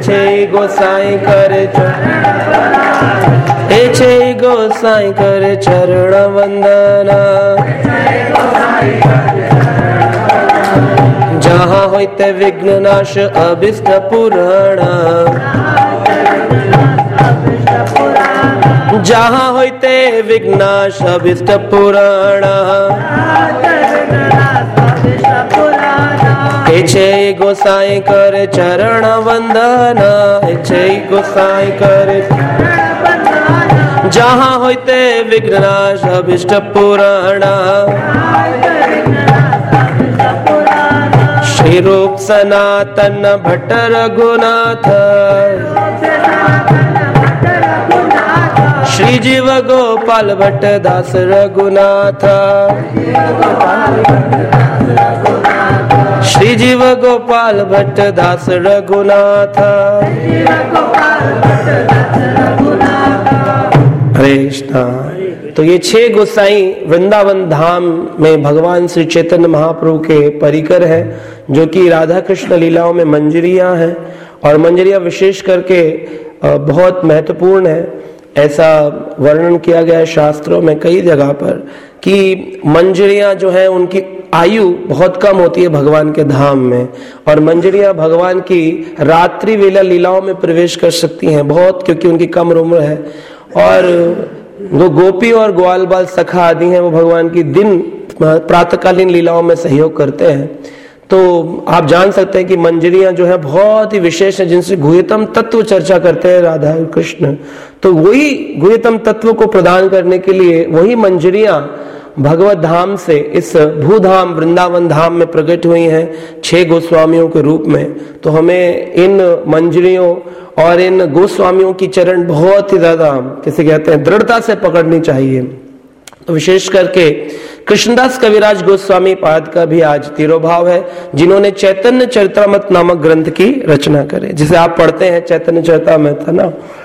छे गोसाई कर छे गोसाई कर चरण वंदना। जहाँ होते विघ्न नाश अभिष्ट पुराण, जहाँ होते विघ्नाश अभिष्ट पुराण। छे गोसाई कर चरण वंदना, छे गोसाई कर जहाँ होते विघ्नाश अभिष्ट पुराण। श्री रूप सनातन भट्ट रघुनाथ, श्री जीव गोपाल भट्ट दास रघुनाथ, श्री जीव गोपाल भट्ट दास रघुनाथ। हरे कृष्णा। तो ये 6 गोसाई वृंदावन धाम में भगवान श्री चैतन्य महाप्रभु के परिकर है, जो कि राधा कृष्ण लीलाओं में मंजरियां हैं। और मंजरियां विशेष करके बहुत महत्वपूर्ण है। ऐसा वर्णन किया गया है शास्त्रों में कई जगह पर कि मंजरियां जो है उनकी आयु बहुत कम होती है भगवान के धाम में, और मंजरियां भगवान की रात्रि वेला लीलाओं में प्रवेश कर सकती हैं बहुत, क्योंकि उनकी कम उम्र है। और जो गोपी और ग्वाल बाल सखा आदि हैं वो भगवान की दिन प्रातःकालीन लीलाओं में सहयोग करते हैं। तो आप जान सकते हैं कि मंजरियां जो है बहुत ही विशेष है, जिनसे गुह्यतम तत्व चर्चा करते हैं राधा और कृष्ण। तो वही गुह्यतम तत्व को प्रदान करने के लिए वही मंजरियां भगवत धाम से इस भूधाम वृंदावन धाम में प्रकट हुई हैं 6 गोस्वामियों के रूप में। तो हमें इन मंजरियों और इन गोस्वामियों की चरण बहुत ही ज्यादा, किसे कहते हैं, दृढ़ता से पकड़नी चाहिए। तो विशेष करके कृष्णदास कविराज गोस्वामी पाद का भी आज तिरोभाव है, जिन्होंने चैतन्य चरितामृत नामक ग्रंथ की रचना करे, जिसे आप पढ़ते हैं चैतन्य चरितामृत, है ना।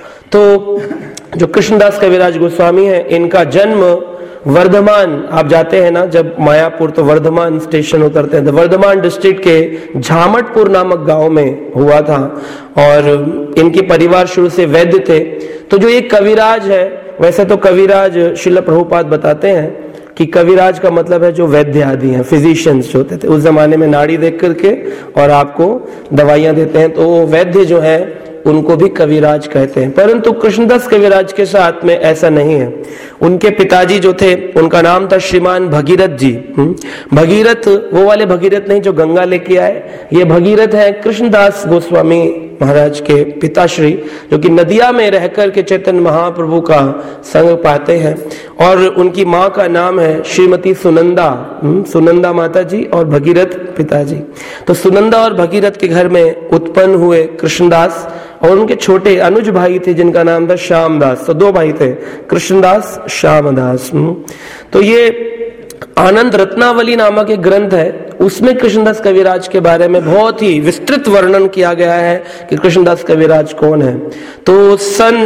तो जो कृष्णदास कविराज गोस्वामी है, इनका जन्म वर्धमान, आप जाते हैं ना जब मायापुर, तो वर्धमान स्टेशन उतरते हैं, तो वर्धमान डिस्ट्रिक्ट के झामटपुर नामक गांव में हुआ था। और इनके परिवार शुरू से वैद्य थे। तो जो एक कविराज है, वैसे तो कविराज श्रील प्रभुपाद बताते हैं कि कविराज का मतलब है जो वैद्य आदि हैं, फिजिशियंस जो होते थे उस जमाने में, नाड़ी देख करके और आपको दवाइयां देते हैं, तो वैद्य जो है उनको भी कविराज कहते हैं। परंतु कृष्णदास कविराज के साथ में ऐसा नहीं है। उनके पिताजी जो थे, उनका नाम था श्रीमान भगीरथ जी। भगीरथ वो वाले भगीरथ नहीं जो गंगा लेके आए, ये भगीरथ है कृष्णदास गोस्वामी महाराज के पिताश्री, जो कि नदिया में रहकर के चैतन्य महाप्रभु का संग पाते हैं। और उनकी माँ का नाम है श्रीमती सुनंदा, सुनंदा माता जी और भगीरथ पिताजी। तो सुनंदा और भगीरथ के घर में उत्पन्न हुए कृष्णदास, और उनके छोटे अनुज भाई थे जिनका नाम था श्यामदास। तो 2 भाई थे, कृष्णदास श्यामदास। तो ये आनंद रत्नावली नामक एक ग्रंथ है, उसमें कृष्णदास कविराज के बारे में बहुत ही विस्तृत वर्णन किया गया है कि कृष्णदास कविराज कौन है। तो सन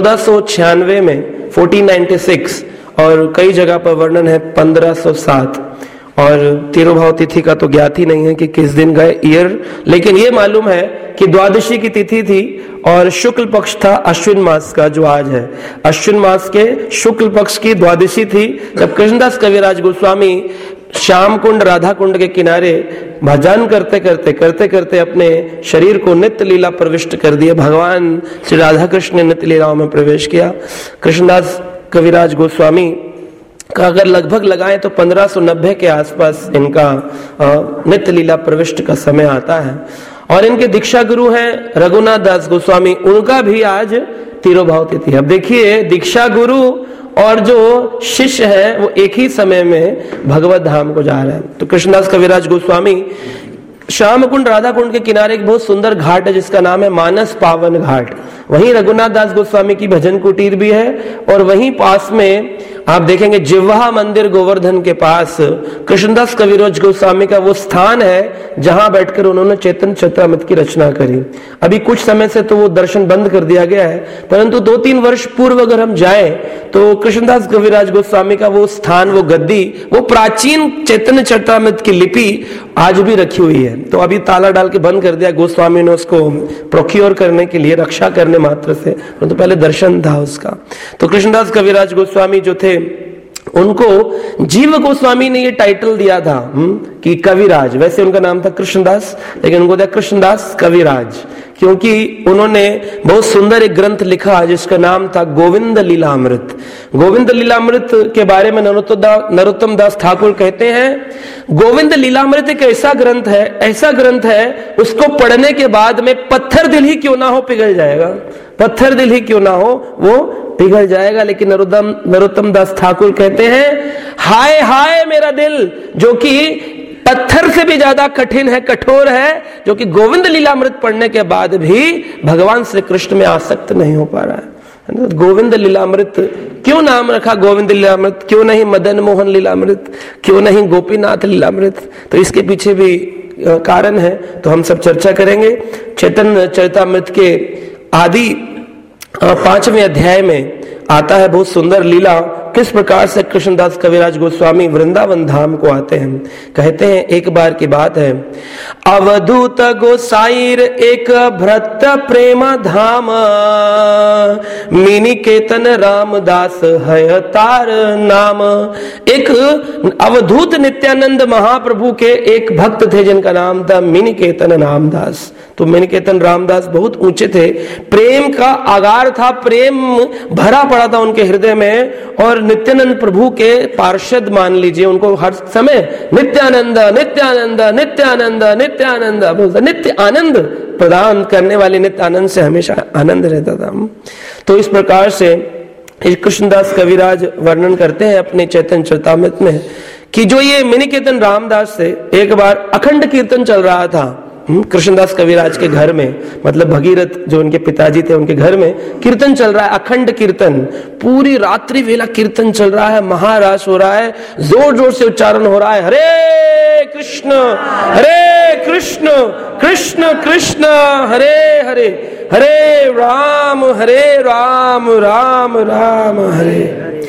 1496 में 1496, और कई जगह पर वर्णन है 1507। और तिरुभाव तिथि का तो ज्ञात ही नहीं है कि किस दिन गए ईयर, लेकिन ये मालूम है कि द्वादशी की तिथि थी और शुक्ल पक्ष था अश्विन मास का, जो आज है। अश्विन मास के शुक्ल पक्ष की द्वादशी थी, जब कृष्णदास कविराज गोस्वामी श्याम कुंड राधा कुंड के किनारे भजन करते करते अपने शरीर को नित्य लीला प्रविष्ट कर दिए। भगवान श्री राधा कृष्ण ने नित्य लीलाओं में प्रवेश किया। कृष्णदास कविराज गोस्वामी का अगर लगभग लगाएं तो 1590 के आसपास इनका नित्य लीला प्रविष्ट का समय आता है। और इनके दीक्षा गुरु हैं रघुनाथ दास गोस्वामी, उनका भी आज तिरोभाव तिथि। अब देखिए, दीक्षा गुरु और जो शिष्य है वो एक ही समय में भगवत धाम को जा रहे हैं। तो कृष्णदास कविराज गोस्वामी श्याम कुंड राधा कुंड के किनारे एक बहुत सुंदर घाट है जिसका नाम है मानस पावन घाट। वहीं रघुनाथ दास गोस्वामी की भजन कुटीर भी है, और वहीं पास में आप देखेंगे जिह्वा मंदिर गोवर्धन के पास कृष्णदास कविराज गोस्वामी का वो स्थान है जहां बैठकर उन्होंने चैतन्य चरितामृत की रचना करी। अभी कुछ समय से तो वो दर्शन बंद कर दिया गया है, परंतु 2-3 वर्ष पूर्व अगर हम जाएं तो कृष्णदास कविराज गोस्वामी का वो स्थान, वो गद्दी, वो प्राचीन चैतन्य चरितामृत की लिपि आज भी रखी हुई है। तो अभी ताला डाल के बंद कर दिया गोस्वामी ने उसको प्रोक्योर करने के लिए, रक्षा करने मात्र से, तो पहले दर्शन था उसका। तो कृष्णदास कविराज गोस्वामी जो थे उनको जीव गोस्वामी ने ये टाइटल दिया था कि कविराज। वैसे उनका नाम था कृष्णदास, लेकिन उनको दिया कृष्णदास कविराज, क्योंकि उन्होंने बहुत सुंदर एक ग्रंथ लिखा जिसका नाम था गोविंद लीलामृत। गोविंद लीलामृत के बारे में नरोत्तम दास ठाकुर कहते हैं, गोविंद लीलामृत एक ऐसा ग्रंथ है उसको पढ़ने के बाद में पत्थर दिल ही क्यों ना हो पिघल जाएगा, पत्थर दिल ही क्यों ना हो वो पिघल जाएगा। लेकिन नरोत्तम दास ठाकुर कहते हैं, हाय हाय मेरा दिल जो कि पत्थर से भी ज्यादा कठिन है, कठोर है, जो कि गोविंद लीलामृत पढ़ने के बाद भी भगवान श्री कृष्ण में आसक्त नहीं हो पा रहा है। गोविंद लीलामृत क्यों नाम रखा, गोविंद लीलामृत, क्यों नहीं मदन मोहन लीलामृत, क्यों नहीं गोपीनाथ लीलामृत? तो इसके पीछे भी कारण है, तो हम सब चर्चा करेंगे। चैतन्य चरितामृत के आदि 5वें अध्याय में आता है बहुत सुंदर लीला, किस प्रकार से कृष्णदास कविराज गोस्वामी वृंदावन धाम को आते हैं। कहते हैं, एक बार की बात है, अवधूत गोसाईर एक भ्रत प्रेम धाम, मिनिकेतन रामदास है तार नाम। एक अवधूत नित्यानंद महाप्रभु के एक भक्त थे जिनका नाम था मिनिकेतन रामदास। तो मिनिकेतन रामदास बहुत ऊंचे थे, प्रेम का आगार था, प्रेम भरा पड़ा था उनके हृदय में, और नित्यानंद प्रभु के पार्षद मान लीजिए, उनको हर समय नित्यानंद नित्यानंद नित्यानंद नित्यानंद बोलता, नित्य आनंद प्रदान करने वाले नित्य आनंद से हमेशा आनंद रहता था। तो इस प्रकार से कृष्णदास कविराज वर्णन करते हैं अपने चैतन्य चरितामृत में कि जो ये मिनिकेतन रामदास से एक बार अखंड कीर्तन चल रहा था कृष्णदास कविराज के घर में, मतलब भगीरथ जो उनके पिताजी थे उनके घर में कीर्तन चल रहा है, अखंड कीर्तन, पूरी रात्रि वेला कीर्तन चल रहा है, महारास हो रहा है, जोर जोर से उच्चारण हो रहा है, हरे कृष्ण कृष्ण कृष्ण हरे हरे, हरे राम राम राम हरे।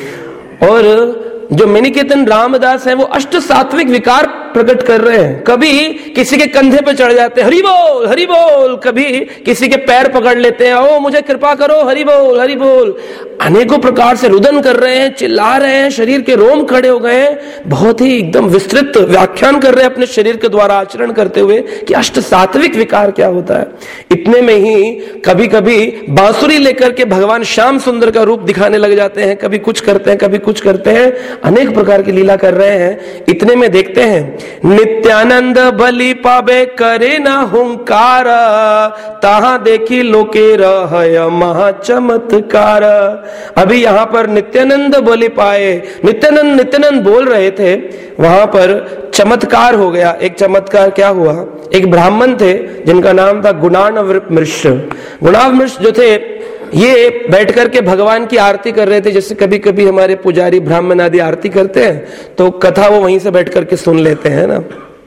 और जो मिनिकेतन रामदास है वो अष्ट सात्विक विकार प्रकट कर रहे हैं। कभी किसी के कंधे पे चढ़ जाते हैं, हरि बोल, कभी किसी के पैर पकड़ लेते हैं, ओ मुझे कृपा करो, हरि बोल। अनेकों प्रकार से रुदन कर रहे हैं, चिल्ला रहे हैं, शरीर के रोम खड़े हो गए हैं, बहुत ही एकदम विस्तृत व्याख्यान कर रहे हैं अपने शरीर के द्वारा आचरण करते हुए कि अष्ट सात्विक विकार क्या होता है। इतने में ही कभी कभी बांसुरी लेकर के भगवान श्याम सुंदर का रूप दिखाने लग जाते हैं, कभी कुछ करते हैं, कभी कुछ करते हैं, अनेक प्रकार की लीला कर रहे हैं। इतने में देखते हैं, नित्यानंद बलि पावे करे न हुंकार, तहां देखी लोके रहय महा चमत्कार। अभी यहां पर नित्यानंद बलि पाए, नित्यानंद बोल रहे थे, वहां पर चमत्कार हो गया। एक चमत्कार क्या हुआ, एक ब्राह्मण थे जिनका नाम था गुणार्णवमिश्र। गुणार्णवमिश्र जो थे ये बैठ करके भगवान की आरती कर रहे थे, जैसे कभी कभी हमारे पुजारी ब्राह्मण आदि आरती करते हैं तो कथा वो वहीं से बैठ करके सुन लेते हैं ना।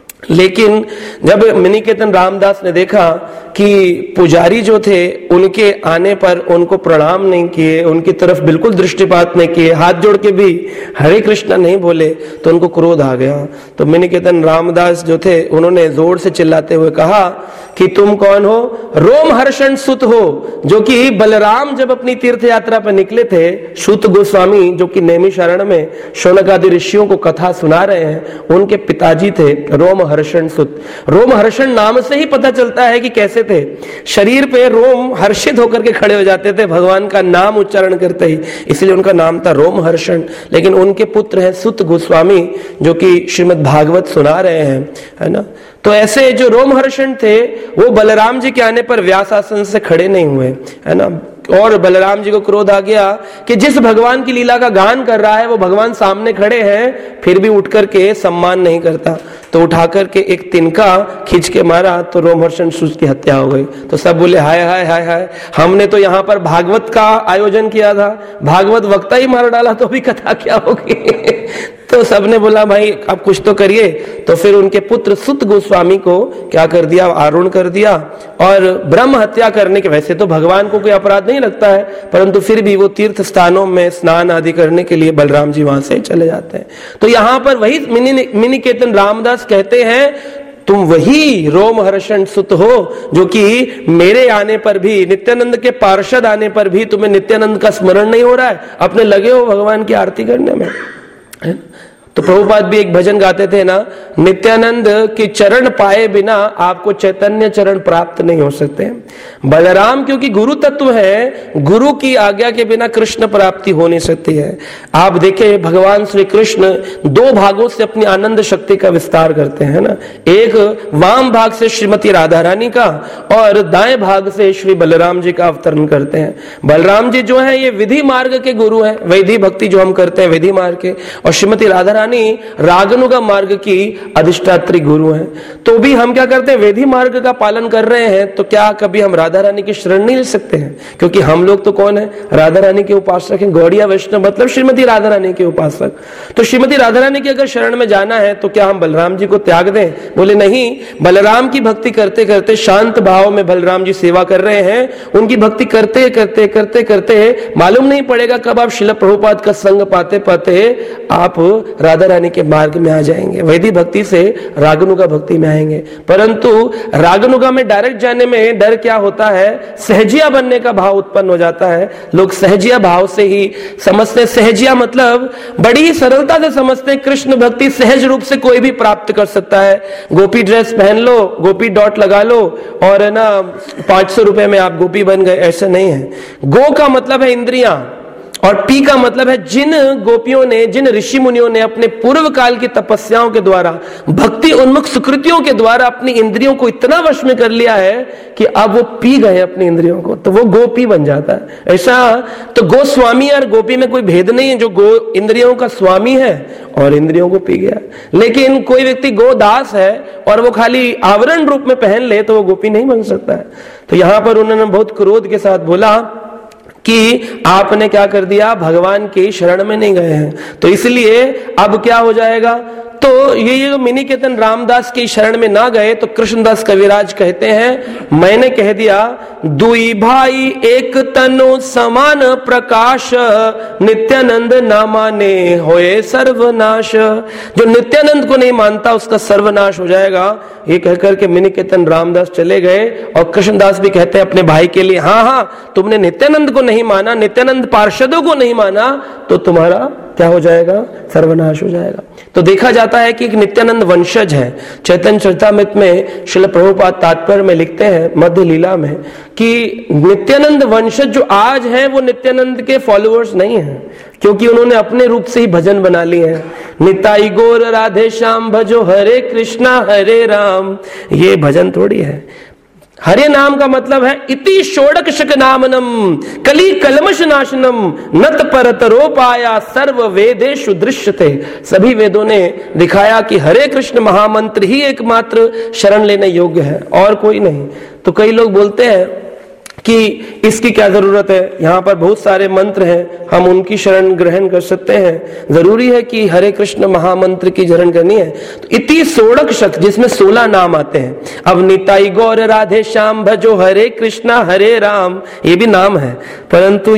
लेकिन जब मिनिकेतन रामदास ने देखा कि पुजारी जो थे उनके आने पर उनको प्रणाम नहीं किए, उनकी तरफ बिल्कुल दृष्टिपात नहीं किए, हाथ जोड़ के भी हरे कृष्णा नहीं बोले, तो उनको क्रोध आ गया। तो मिनिकेतन रामदास जो थे उन्होंने जोर से चिल्लाते हुए कहा कि तुम कौन हो? रोमहर्षण सुत हो, जो कि बलराम जब अपनी तीर्थ यात्रा पर निकले थे, सूत गोस्वामी जो कि नैमिषारण्य में शौनक आदि ऋषियों को कथा सुना रहे हैं, उनके पिताजी थे रोमहर्षण सुत। रोमहर्षण नाम से ही पता चलता है कि कैसे थे, शरीर पे रोम हर्षित होकर के खड़े हो जाते थे भगवान का नाम उच्चारण करते ही, इसलिए उनका नाम था रोमहर्षण। लेकिन उनके पुत्र हैं सुत गोस्वामी जो कि श्रीमद् भागवत सुना रहे हैं, है ना। तो ऐसे जो रोमहर्षण थे वो बलराम जी के आने पर व्यास आसन से खड़े नहीं हुए, है ना। और बलराम जी को क्रोध आ गया कि जिस भगवान की लीला का गान कर रहा है वो भगवान सामने खड़े हैं, फिर भी उठ करके सम्मान नहीं करता। तो उठा करके एक तिनका खींच के मारा तो रोमहर्षण सूत की हत्या हो गई। तो सब बोले हाय हाय हाय हाय, हमने तो यहाँ पर भागवत का आयोजन किया था, भागवत वक्ता ही मार डाला, तो अभी कथा क्या होगी। तो सबने बोला भाई अब कुछ तो करिए। तो फिर उनके पुत्र सुत गोस्वामी को क्या कर दिया, आरूढ़ कर दिया और ब्रह्म हत्या करने के, वैसे तो भगवान को कोई अपराध नहीं लगता है, परंतु फिर भी वो तीर्थ स्थानों में स्नान आदि करने के लिए बलराम जी वहां से चले जाते हैं। तो यहाँ पर वही मिनिकेतन रामदास कहते हैं तुम वही रोमहर्षण सुत हो जो कि मेरे आने पर भी, नित्यानंद के पार्षद आने पर भी तुम्हें नित्यानंद का स्मरण नहीं हो रहा है, अपने लगे हो भगवान की आरती करने में, है? तो प्रभुपाद भी एक भजन गाते थे ना, नित्यानंद के चरण पाए बिना आपको चैतन्य चरण प्राप्त नहीं हो सकते। बलराम क्योंकि गुरु तत्व है, गुरु की आज्ञा के बिना कृष्ण प्राप्ति हो नहीं सकती है। आप देखिए भगवान श्री कृष्ण दो भागों से अपनी आनंद शक्ति का विस्तार करते हैं ना, एक वाम भाग से श्रीमती राधा रानी का और दाएं भाग से श्री बलराम जी का अवतरण करते हैं। बलराम जी जो है ये विधि मार्ग के गुरु हैं, वैधि भक्ति जो हम करते हैं विधि मार्ग के, और श्रीमती राधा रागनुगा मार्ग की अधिष्ठात्री गुरु हैं। तो भी हम क्या करते हैं, वेदी मार्ग का पालन कर रहे हैं, तो क्या कभी हम राधा रानी की शरण नहीं ले सकते हैं? क्योंकि हम लोग तो कौन है, राधा रानी के उपासक हैं, गौड़िया वैष्णव मतलब श्रीमती राधा रानी के उपासक। तो श्रीमती राधा रानी की अगर शरण में जाना है तो क्या हम बलराम जी को त्याग दें? बोले नहीं, बलराम की भक्ति करते करते शांत भाव में बलराम जी सेवा कर रहे हैं, उनकी भक्ति करते करते करते करते मालूम नहीं पड़ेगा कब आप श्रील प्रभुपाद का संग पाते पाते आप राधा रानी के मार्ग में आ जाएंगे, वैदिक भक्ति से रागनुगा भक्ति में आएंगे। परंतु रागनुगा में डायरेक्ट जाने में डर क्या होता है, सहजिया बनने का भाव उत्पन्न हो जाता है। लोग सहजिया भाव से ही समझते, सहजिया मतलब बड़ी ही सरलता से समझते हैं कृष्ण भक्ति सहज रूप से कोई भी प्राप्त कर सकता है। गोपी ड्रेस पहन लो, गोपी डॉट लगा लो और है ना 500 रुपए में आप गोपी बन गए, ऐसा नहीं है। गो का मतलब है इंद्रियां और पी का मतलब है जिन गोपियों ने, जिन ऋषि मुनियों ने अपने पूर्व काल की तपस्याओं के द्वारा, भक्ति उन्मुख सुकृतियों के द्वारा अपनी इंद्रियों को इतना वश में कर लिया है कि अब वो पी गए अपनी इंद्रियों को, तो वो गोपी बन जाता है। ऐसा तो गोस्वामी और गोपी में कोई भेद नहीं है, जो गो इंद्रियों का स्वामी है और इंद्रियों को पी गया। लेकिन कोई व्यक्ति गोदास है और वो खाली आवरण रूप में पहन ले तो वो गोपी नहीं बन सकता है। तो यहां पर उन्होंने बहुत क्रोध के साथ बोला कि आपने क्या कर दिया, भगवान की शरण में नहीं गए हैं, तो इसलिए अब क्या हो जाएगा। तो ये मिनी कीर्तन रामदास की शरण में ना गए तो कृष्णदास कविराज कहते हैं, मैंने कह दिया दुई भाई एक तनु समान प्रकाश, नित्यानंद ना माने होए सर्वनाश। जो नित्यानंद को नहीं मानता उसका सर्वनाश हो जाएगा। ये कहकर के मिनी कीर्तन रामदास चले गए और कृष्णदास भी कहते हैं अपने भाई के लिए, हाँ हाँ तुमने नित्यानंद को नहीं माना, नित्यानंद पार्षदों को नहीं माना, तो तुम्हारा क्या हो जाएगा, सर्वनाश हो जाएगा। तो देखा जाता है कि एक नित्यानंद वंशज है। चैतन्य चरितामृत में श्रील प्रभुपाद तात्पर्य में लिखते हैं मध्य लीला में कि नित्यानंद वंशज जो आज है वो नित्यानंद के फॉलोअर्स नहीं है, क्योंकि उन्होंने अपने रूप से ही भजन बना लिए हैं। निताई गौर राधे श्याम भजो हरे कृष्णा हरे राम, ये भजन थोड़ी है। हरे नाम का मतलब है इति षोडक शक नामनम कली कलमश नाशनम नत परत रोपाया सर्व वेदेषु दृश्यते। सभी वेदों ने दिखाया कि हरे कृष्ण महामंत्र ही एकमात्र शरण लेने योग्य है और कोई नहीं। तो कई लोग बोलते हैं कि इसकी क्या जरूरत है, यहाँ पर बहुत सारे मंत्र हैं, हम उनकी शरण ग्रहण कर सकते हैं, जरूरी है कि हरे कृष्ण महामंत्र की शरण करनी है। तो इति षोडक शक जिसमें 16 नाम आते हैं। अब निताई गौर राधे श्याम भजो हरे कृष्णा हरे राम, ये भी नाम है, परंतु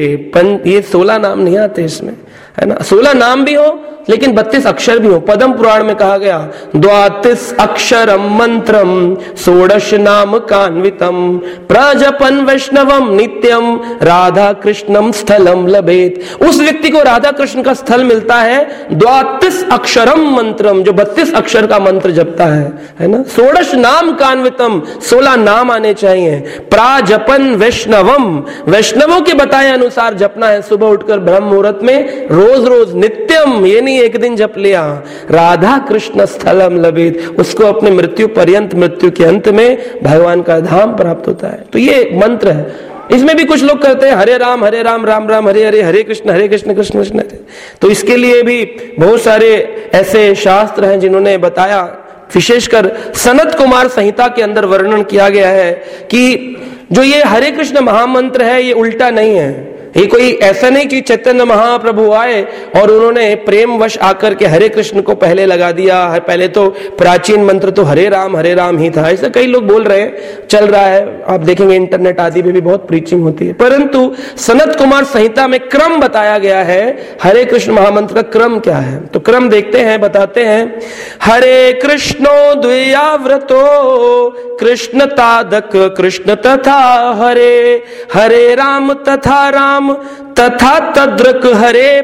ये 16 नाम नहीं आते इसमें, है ना। 16 नाम भी हो लेकिन 32 अक्षर भी हो। पद्म पुराण में कहा गया 32 अक्षरम मंत्रम षोडश नाम कान्वितम प्रजपन वैष्णवम नित्यम राधा कृष्णम स्थलम लभेत। उस व्यक्ति को राधा कृष्ण का स्थल मिलता है 32 अक्षरम मंत्रम, जो 32 अक्षर का मंत्र जपता है ना। षोडश नाम कान्वितम, 16 नाम आने चाहिए। प्राजपन वैष्णवम, वैष्णवों के बताए अनुसार जपना है। सुबह उठकर ब्रह्म मुहूर्त में रोज रोज नित्यम, ये नहीं एक दिन जप लिया। राधा कृष्ण स्थलम लभेत, उसको अपने मृत्यु पर्यंत, मृत्यु के अंत में भगवान का धाम प्राप्त होता है। तो ये मंत्र है। इसमें भी कुछ लोग करते हैं हरे राम राम राम हरे हरे, हरे कृष्ण कृष्ण कृष्ण। तो इसके लिए भी बहुत सारे ऐसे शास्त्र हैं जिन्होंने बताया, विशेषकर सनत कुमार संहिता के अंदर वर्णन किया गया है कि जो ये हरे कृष्ण महामंत्र है ये उल्टा नहीं है, ये कोई ऐसा नहीं कि चैतन्य महाप्रभु आए और उन्होंने प्रेम वश आकर के हरे कृष्ण को पहले लगा दिया। पहले तो प्राचीन मंत्र तो हरे राम ही था, ऐसा कई लोग बोल रहे हैं, चल रहा है, आप देखेंगे इंटरनेट आदि पे भी बहुत प्रीचिंग होती है। परंतु सनत कुमार संहिता में क्रम बताया गया है, हरे कृष्ण महामंत्र का क्रम क्या है। तो क्रम देखते हैं, बताते हैं। हरे कृष्णो द्वियाव्रतो कृष्ण तादक कृष्ण तथा हरे, हरे राम तथा राम तथा तद्रक हरे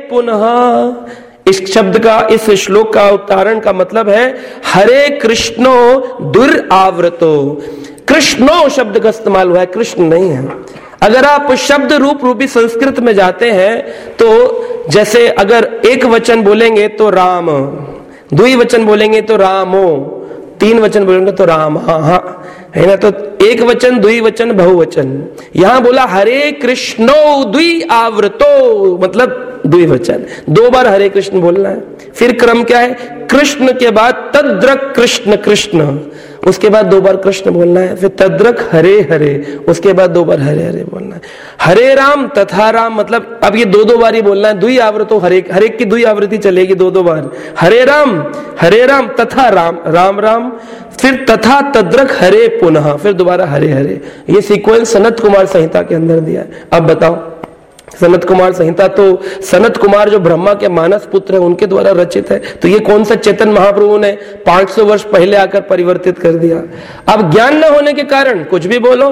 पुनः। इस शब्द का, इस श्लोक का उच्चारण का मतलब है हरे कृष्णो दुराव्रतो। कृष्णो शब्द का इस्तेमाल हुआ है, कृष्ण नहीं है। अगर आप शब्द रूपी संस्कृत में जाते हैं तो जैसे अगर एक वचन बोलेंगे तो राम, द्विवचन बोलेंगे तो रामो, तीन वचन बोलेंगे तो राम, हाँ है ना। तो एक वचन, द्विवचन, बहुवचन। यहां बोला हरे कृष्णो द्विआव्रतो, मतलब द्विवचन, दो बार हरे कृष्ण बोलना है। फिर क्रम क्या है, कृष्ण के बाद तद्रक कृष्ण कृष्ण, उसके बाद दो बार कृष्ण बोलना है। फिर तद्रक हरे हरे, उसके बाद दो बार हरे हरे बोलना है। हरे राम तथा राम, मतलब अब ये दो बार ही बोलना है। द्वि आवृतो, हरे की द्वि आवृत्ति चलेगी दो बार। हरे राम तथा राम, राम राम, फिर तथा तद्रक हरे पुनः, फिर दोबारा हरे हरे। ये सीक्वेंस सनत कुमार संहिता के अंदर दिया है। अब बताओ, सनत कुमार संहिता तो सनत कुमार जो ब्रह्मा के मानस पुत्र है उनके द्वारा रचित है, तो ये कौन सा चेतन महाप्रभु ने 500 वर्ष पहले आकर परिवर्तित कर दिया। अब ज्ञान न होने के कारण कुछ भी बोलो,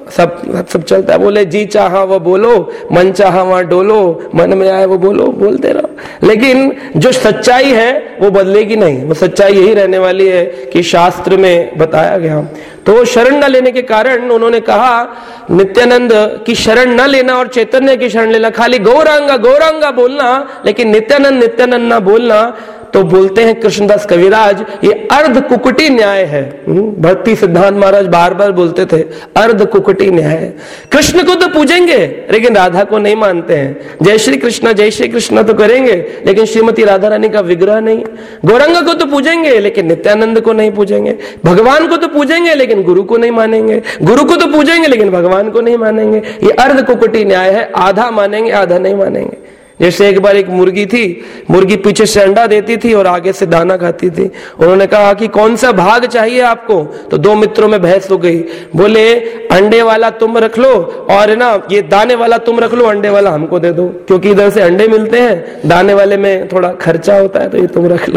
सब चलता है। बोले जी चाहा वो बोलो, मन चाहा वहां डोलो, मन में आए वो बोलो, बोलते रहो। लेकिन जो सच्चाई है वो बदलेगी नहीं, वो सच्चाई यही रहने वाली है कि शास्त्र में बताया गया। तो शरण न लेने के कारण उन्होंने कहा नित्यानंद की शरण न लेना और चैतन्य की शरण लेना, खाली गौरांगा गौरांगा बोलना लेकिन नित्यानंद नित्यानंद ना बोलना। तो बोलते हैं कृष्णदास कविराज, ये अर्ध कुकुटी न्याय है। भक्ति सिद्धांत महाराज बार बार बोलते थे अर्ध कुकुटी न्याय। कृष्ण को तो पूजेंगे लेकिन राधा को नहीं मानते हैं। जय श्री कृष्ण तो करेंगे लेकिन श्रीमती राधा रानी का विग्रह नहीं। गौरंगा को तो पूजेंगे लेकिन नित्यानंद को नहीं पूजेंगे। भगवान को तो पूजेंगे लेकिन गुरु को नहीं मानेंगे। गुरु को तो पूजेंगे लेकिन भगवान को नहीं मानेंगे। ये अर्ध कुकुटी न्याय है, आधा मानेंगे आधा नहीं मानेंगे। जैसे एक बार एक मुर्गी थी, मुर्गी पीछे से अंडा देती थी और आगे से दाना खाती थी। उन्होंने कहा कि कौन सा भाग चाहिए आपको, तो दो मित्रों में बहस हो गई। बोले अंडे वाला तुम रख लो और ना ये दाने वाला तुम रख लो, अंडे वाला हमको दे दो, क्योंकि इधर से अंडे मिलते हैं, दाने वाले में थोड़ा खर्चा होता है, तो ये तुम रख लो।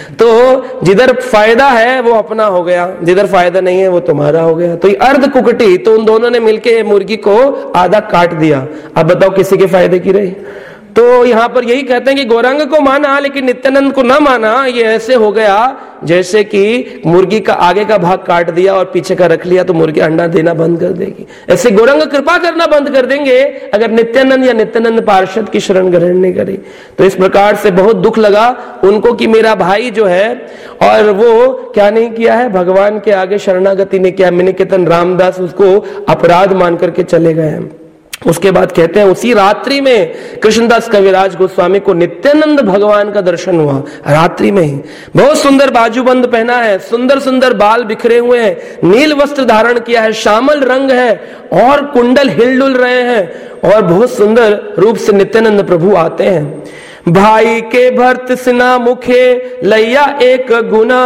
तो जिधर फायदा है वो अपना हो गया, जिधर फायदा नहीं है वो तुम्हारा हो गया। तो ये अर्ध कुकटी, तो उन दोनों ने मिलके मुर्गी को आधा काट दिया। अब बताओ किसी के फायदे की रही। तो यहाँ पर यही कहते हैं कि गौरांग को माना लेकिन नित्यानंद को ना माना। ये ऐसे हो गया जैसे कि मुर्गी का आगे का भाग काट दिया और पीछे का रख लिया तो मुर्गी अंडा देना बंद कर देगी। ऐसे गौरांग कृपा करना बंद कर देंगे अगर नित्यानंद या नित्यानंद पार्षद की शरण ग्रहण नहीं करी। तो इस प्रकार से बहुत दुख लगा उनको कि मेरा भाई जो है और वो क्या नहीं किया है, भगवान के आगे शरणागति ने किया। मैंने कीर्तन रामदास उसको अपराध मान करके चले गए हैं। उसके बाद कहते हैं उसी रात्रि में कृष्णदास कविराज गोस्वामी को नित्यानंद भगवान का दर्शन हुआ, रात्रि में ही। बहुत सुंदर बाजूबंद पहना है, सुंदर सुंदर बाल बिखरे हुए हैं, नील वस्त्र धारण किया है, श्यामल रंग है और कुंडल हिलडुल रहे हैं और बहुत सुंदर रूप से नित्यानंद प्रभु आते हैं। भाई के भर्त सिना मुखे लैया एक गुना,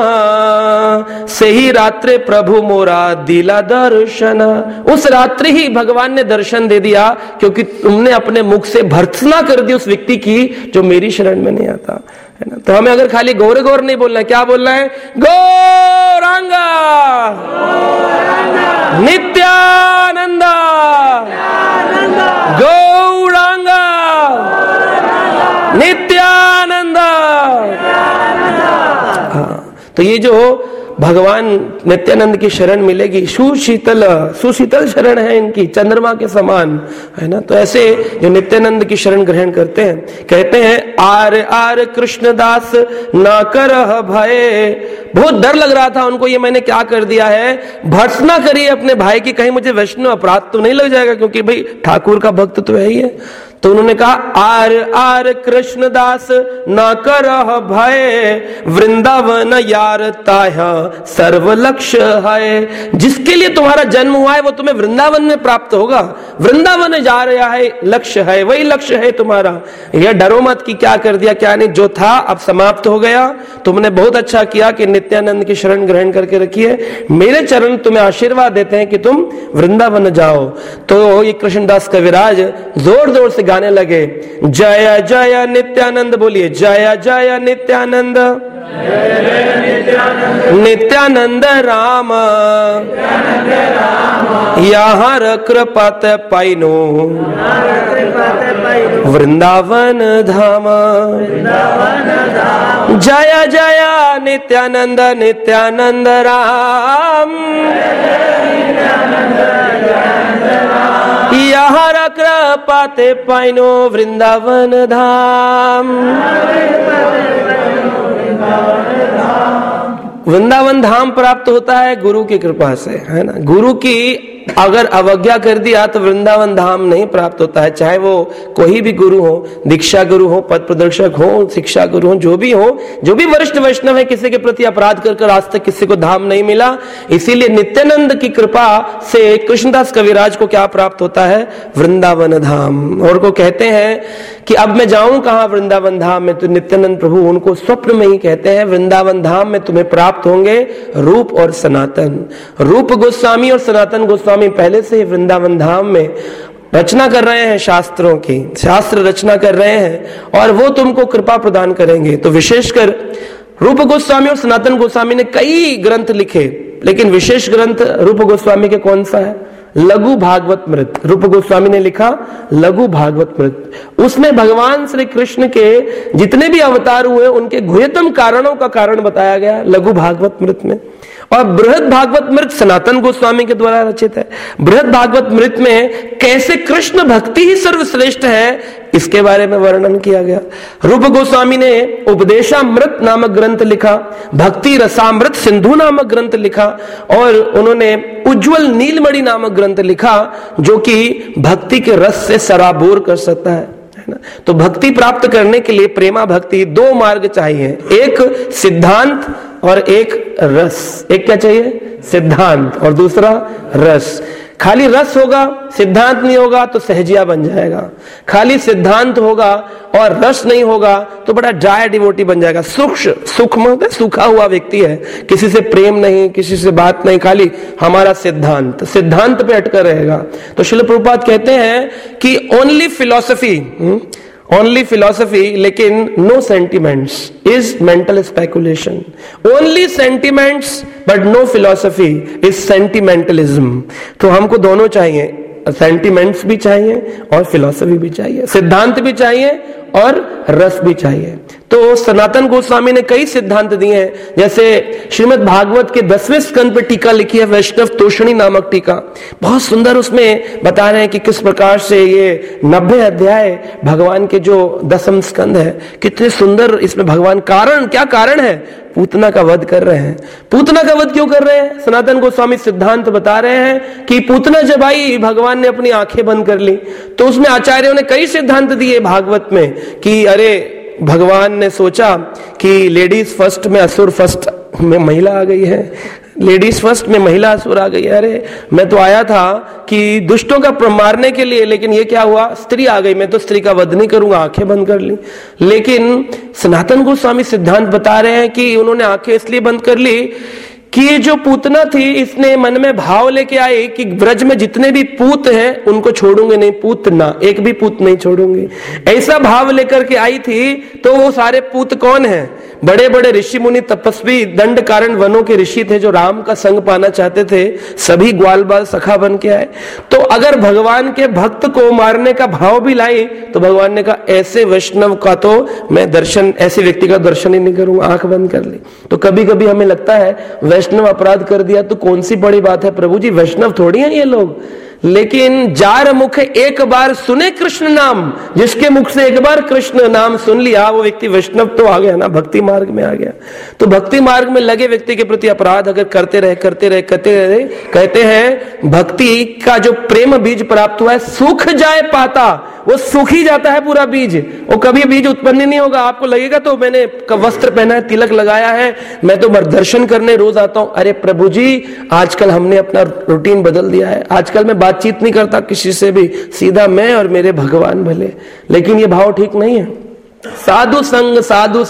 सही रात्रि प्रभु मोरा दिला दर्शन। उस रात्रि ही भगवान ने दर्शन दे दिया क्योंकि तुमने अपने मुख से भर्त्सना कर दी उस व्यक्ति की जो मेरी शरण में नहीं आता, है ना। तो हमें अगर खाली गौर गौर नहीं बोलना है, क्या बोलना है, गौरांगा नित्यानंदा गौरांगा नित्यानंदा। हाँ, तो ये जो भगवान नित्यानंद की शरण मिलेगी, सुशीतल शरण है इनकी, चंद्रमा के समान, है ना। तो ऐसे जो नित्यानंद की शरण ग्रहण करते हैं, कहते हैं आर आर कृष्णदास ना करह भय। बहुत डर लग रहा था उनको, ये मैंने क्या कर दिया है, भर्त्सना करिए अपने भाई की, कहीं मुझे वैष्णव अपराध तो नहीं लग जाएगा, क्योंकि भाई ठाकुर का भक्त तो है ही है। तो उन्होंने कहा आर आर कृष्णदास न करह भय, वृंदावन यार ताह सर्व लक्ष्य है। जिसके लिए तुम्हारा जन्म हुआ है वो तुम्हें वृंदावन में प्राप्त होगा। वृंदावन जा रहा है, लक्ष्य है, वही लक्ष्य है तुम्हारा। यह डरो मत कि क्या कर दिया क्या नहीं, जो था अब समाप्त हो गया। तुमने बहुत अच्छा किया कि नित्यानंद की शरण ग्रहण करके रखी है। मेरे चरण तुम्हें आशीर्वाद देते हैं कि तुम वृंदावन जाओ। तो ये कृष्णदास कविराज जोर जोर से गाने लगे, जय जय नित्यानंद। बोलिए जय जय नित्यानंद, नित्यानंद राम, यहाँ कृपत पाइनो वृंदावन धाम। जय जय नित्यानंद, नित्यानंद राम, यहाँ कृपाते पाइनो वृंदावन धाम। वृंदावन धाम प्राप्त होता है गुरु की कृपा से, है ना। गुरु की अगर अवज्ञा कर दिया तो वृंदावन धाम नहीं प्राप्त होता है। चाहे वो कोई भी गुरु हो, दीक्षा गुरु हो, पद प्रदर्शक हो, शिक्षा गुरु हो, जो भी वरिष्ठ वैष्णव है, किसी के प्रति अपराध कर आज तक किसी को धाम नहीं मिला। इसीलिए नित्यानंद की कृपा से कृष्णदास कविराज को क्या प्राप्त होता है? वृंदावन धाम। और को कहते हैं कि अब मैं जाऊं कहां वृंदावन धाम में, तो नित्यानंद प्रभु उनको स्वप्न में ही कहते हैं वृंदावन धाम में तुम्हें प्राप्त होंगे रूप और सनातन। रूप गोस्वामी और सनातन गोस्वामी पहले से ही वृंदावन धाम में रचना कर रहे हैं, शास्त्रों की शास्त्र रचना कर रहे हैं और वो तुमको कृपा प्रदान करेंगे। तो विशेषकर रूप गोस्वामी और सनातन गोस्वामी ने कई ग्रंथ लिखे, लेकिन विशेष ग्रंथ रूप गोस्वामी के कौन सा है? लघु भागवत मृत। रूप गोस्वामी ने लिखा लघु भागवत मृत। उसमें भगवान श्री कृष्ण के जितने भी अवतार हुए उनके गुह्यतम कारणों का कारण बताया गया लघु भागवत मृत में। और बृहद भागवत मृत सनातन गोस्वामी के द्वारा रचित है। बृहद भागवत मृत में कैसे कृष्ण भक्ति ही सर्वश्रेष्ठ है इसके बारे में वर्णन किया गया। रूप गोस्वामी ने उपदेशामृत नामक ग्रंथ लिखा, भक्ति रसामृत सिंधु नामक ग्रंथ लिखा और उन्होंने उज्जवल नीलमणि नामक ग्रंथ लिखा जो कि भक्ति के रस से सराबोर कर सकता है ना। तो भक्ति प्राप्त करने के लिए प्रेमा भक्ति दो मार्ग चाहिए, एक सिद्धांत और एक रस। एक क्या चाहिए? सिद्धांत और दूसरा रस। खाली रस होगा सिद्धांत नहीं होगा तो सहजिया बन जाएगा। खाली सिद्धांत होगा और रस नहीं होगा तो बड़ा ड्राई डिवोटी बन जाएगा। सूक्ष्म सूखा हुआ व्यक्ति है, किसी से प्रेम नहीं, किसी से बात नहीं, खाली हमारा सिद्धांत पे अटका रहेगा। तो श्रील प्रभुपाद कहते हैं कि ओनली फिलॉसफी लेकिन no sentiments is mental speculation. Only sentiments but no philosophy is sentimentalism. तो हमको दोनों चाहिए, सेंटिमेंट्स भी चाहिए और फिलॉसफी भी चाहिए, सिद्धांत भी चाहिए और रस भी चाहिए। तो सनातन गोस्वामी ने कई सिद्धांत दिए हैं, जैसे श्रीमद् भागवत के 10वें स्कंद पर टीका लिखी है वैष्णव तोषणी नामक टीका। बहुत सुंदर उसमें बता रहे हैं कि किस प्रकार से ये 90 अध्याय भगवान के जो 10वें स्कंद है, कितने सुंदर इसमें भगवान क्या कारण है? पूतना का वध कर रहे हैं। पूतना का वध क्यों कर रहे हैं? सनातन गोस्वामी सिद्धांत बता रहे हैं कि पूतना जब आई भगवान ने अपनी आंखें बंद कर ली, तो उसमें आचार्यों ने कई सिद्धांत दिए भागवत में कि अरे भगवान ने सोचा कि लेडीज फर्स्ट में असुर फर्स्ट में महिला आ गई है, लेडीज फर्स्ट में महिला असुर आ गई है। अरे मैं तो आया था कि दुष्टों का मारने के लिए, लेकिन ये क्या हुआ? स्त्री आ गई, मैं तो स्त्री का वध नहीं करूंगा, आंखें बंद कर ली। लेकिन सनातन गोस्वामी सिद्धांत बता रहे हैं कि उन्होंने आंखें इसलिए बंद कर ली कि ये जो पूतना थी इसने मन में भाव लेके आई कि ब्रज में जितने भी पूत हैं उनको छोड़ूंगे नहीं, पूतना एक भी पूत नहीं छोड़ूंगी। ऐसा भाव लेकर के आई थी। तो वो सारे पूत कौन हैं? बड़े बड़े ऋषि मुनि तपस्वी दंड कारण वनों के ऋषि थे जो राम का संग पाना चाहते थे, सभी ग्वाल बाल सखा बन के आए। तो अगर भगवान के भक्त को मारने का भाव भी लाई तो भगवान ने कहा ऐसे वैष्णव का तो मैं दर्शन, ऐसे व्यक्ति का दर्शन ही नहीं करूंगा, आंख बंद कर ली। तो कभी कभी हमें लगता है वैष्णव अपराध कर दिया तो कौन सी बड़ी बात है, प्रभु जी वैष्णव थोड़ी है ये लोग। लेकिन जार मुख एक बार सुने कृष्ण नाम, जिसके मुख से एक बार कृष्ण नाम सुन लिया वो व्यक्ति वैष्णव तो आ गया ना, भक्ति मार्ग में आ गया। तो भक्ति मार्ग में लगे व्यक्ति के प्रति अपराध अगर करते रहे कहते हैं भक्ति का जो प्रेम बीज प्राप्त हुआ है सूख जाए पाता, वो सूख ही जाता है पूरा बीज, वो कभी बीज उत्पन्न नहीं होगा। आपको लगेगा तो मैंने वस्त्र पहना है, तिलक लगाया है, मैं तो दर्शन करने रोज आता हूं। अरे प्रभु जी, आजकल हमने अपना रूटीन बदल दिया है, आजकल मैं बातचीत नहीं करता किसी से भी, सीधा मैं और मेरे भगवान भले। लेकिन ये भाव ठीक नहीं है। साधु संग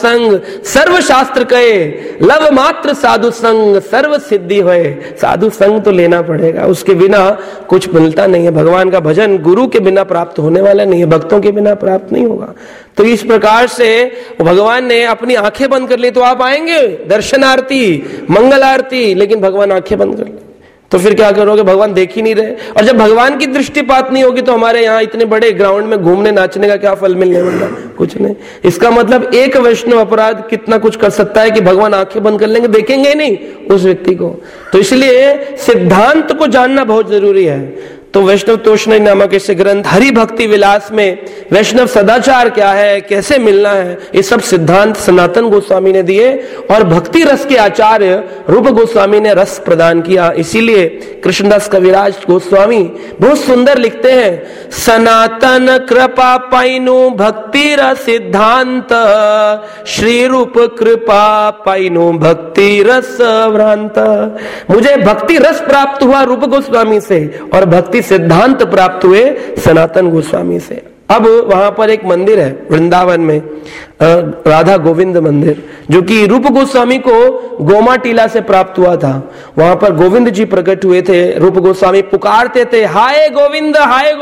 सर्व शास्त्र कहे, लव मात्र साधु संग सर्व सिद्धि होए। साधु संग तो लेना पड़ेगा, उसके बिना कुछ मिलता नहीं है। भगवान का भजन गुरु के बिना प्राप्त होने वाला नहीं है, भक्तों के बिना प्राप्त नहीं होगा। तो इस प्रकार से भगवान ने अपनी आंखें बंद कर ली, तो आप आएंगे दर्शनार्थी मंगल आरती, लेकिन भगवान आंखें बंद कर ली तो फिर क्या करोगे? भगवान देख ही नहीं रहे। और जब भगवान की दृष्टिपात नहीं होगी तो हमारे यहाँ इतने बड़े ग्राउंड में घूमने नाचने का क्या फल मिलने वाला? कुछ नहीं। इसका मतलब एक वैष्णव अपराध कितना कुछ कर सकता है कि भगवान आंखें बंद कर लेंगे, देखेंगे ही नहीं उस व्यक्ति को। तो इसलिए सिद्धांत को जानना बहुत जरूरी है। तो वैष्णव तोषणी नामक इस ग्रंथ हरि भक्ति विलास में वैष्णव सदाचार क्या है, कैसे मिलना है, ये सब सिद्धांत सनातन गोस्वामी ने दिए और भक्ति रस के आचार्य रूप गोस्वामी ने रस प्रदान किया। इसीलिए कृष्णदास कविराज गोस्वामी बहुत सुंदर लिखते हैं, सनातन कृपा पाइनु भक्ति रस सिद्धांत, श्री रूप कृपा पाइनु भक्ति रस भ्रांत। मुझे भक्ति रस प्राप्त हुआ रूप गोस्वामी से और भक्ति सिद्धांत प्राप्त हुए सनातन गोस्वामी से। अब वहां पर एक मंदिर है वृंदावन में, राधा गोविंद मंदिर, जो कि रूप गोस्वामी को गोमा टीला से प्राप्त हुआ था। वहां पर गोविंद जी प्रकट हुए थे। रूप गोस्वामी पुकारते थे, हाय गोविंद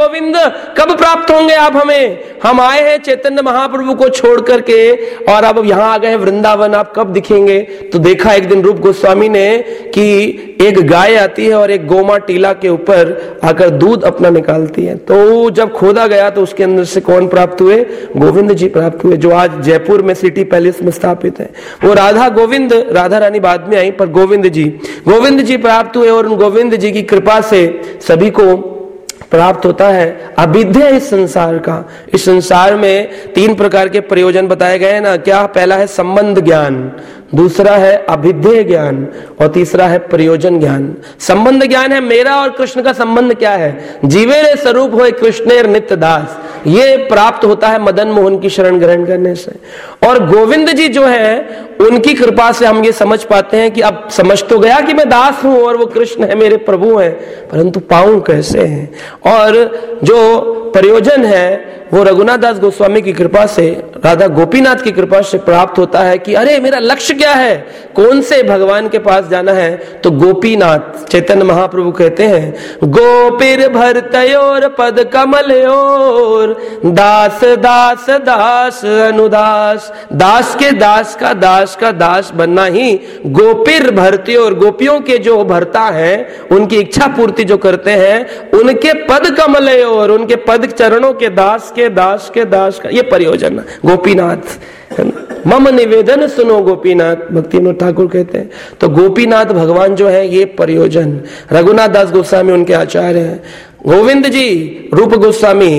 कब प्राप्त होंगे आप हमें? हम आए हैं चैतन्य महाप्रभु को छोड़ करके और अब यहाँ आ गए हैं वृंदावन, आप कब दिखेंगे? तो देखा एक दिन रूप गोस्वामी ने कि एक गाय आती है और एक गोमा टीला के ऊपर आकर दूध अपना निकालती है। तो जब खोदा गया तो उसके अंदर से कौन प्राप्त हुए? गोविंद जी प्राप्त हुए, जो आज जयपुर में सिटी पैलेस में स्थापित है। वो राधा गोविंद, राधा रानी बाद में आई, पर गोविंद जी प्राप्त हुए और उन गोविंद जी की कृपा से सभी को प्राप्त होता है अभिध्य इस संसार का। इस संसार में 3 प्रकार के प्रयोजन बताए गए हैं ना, क्या? पहला है संबंध ज्ञान, दूसरा है अभिध्य ज्ञान और तीसरा है प्रयोजन ज्ञान। संबंध ज्ञान है मेरा और कृष्ण का संबंध क्या है, जीवे रे स्वरूप होए कृष्णेर नित्य दास, ये प्राप्त होता है मदन मोहन की शरण ग्रहण करने से। और गोविंद जी जो है उनकी कृपा से हम ये समझ पाते हैं कि अब समझ तो गया कि मैं दास हूं और वो कृष्ण है, मेरे प्रभु हैं, परंतु पाऊं कैसे हैं। और जो प्रयोजन है वो रघुनाथ दास गोस्वामी की कृपा से, राधा गोपीनाथ की कृपा से प्राप्त होता है कि अरे मेरा लक्ष्य क्या है, कौन से भगवान के पास जाना है? तो गोपीनाथ, चैतन्य महाप्रभु कहते हैं, गोपीर भरतयोर पद कमलयोर, दास दास दास अनुदास। दास के दास का दास बनना ही गोपीर भरतयोर, गोपियों के जो भरता है, उनकी इच्छा पूर्ति जो करते हैं, उनके पद कमलयोर, उनके पद चरणों के दास के दास का ये प्रयोजन गोपीनाथ। मम निवेदन सुनो गोपीनाथ, भक्ति विनोद ठाकुर कहते हैं। तो गोपीनाथ भगवान जो है ये प्रयोजन, रघुनाथ दास गोस्वामी उनके आचार्य हैं। गोविंद जी रूप गोस्वामी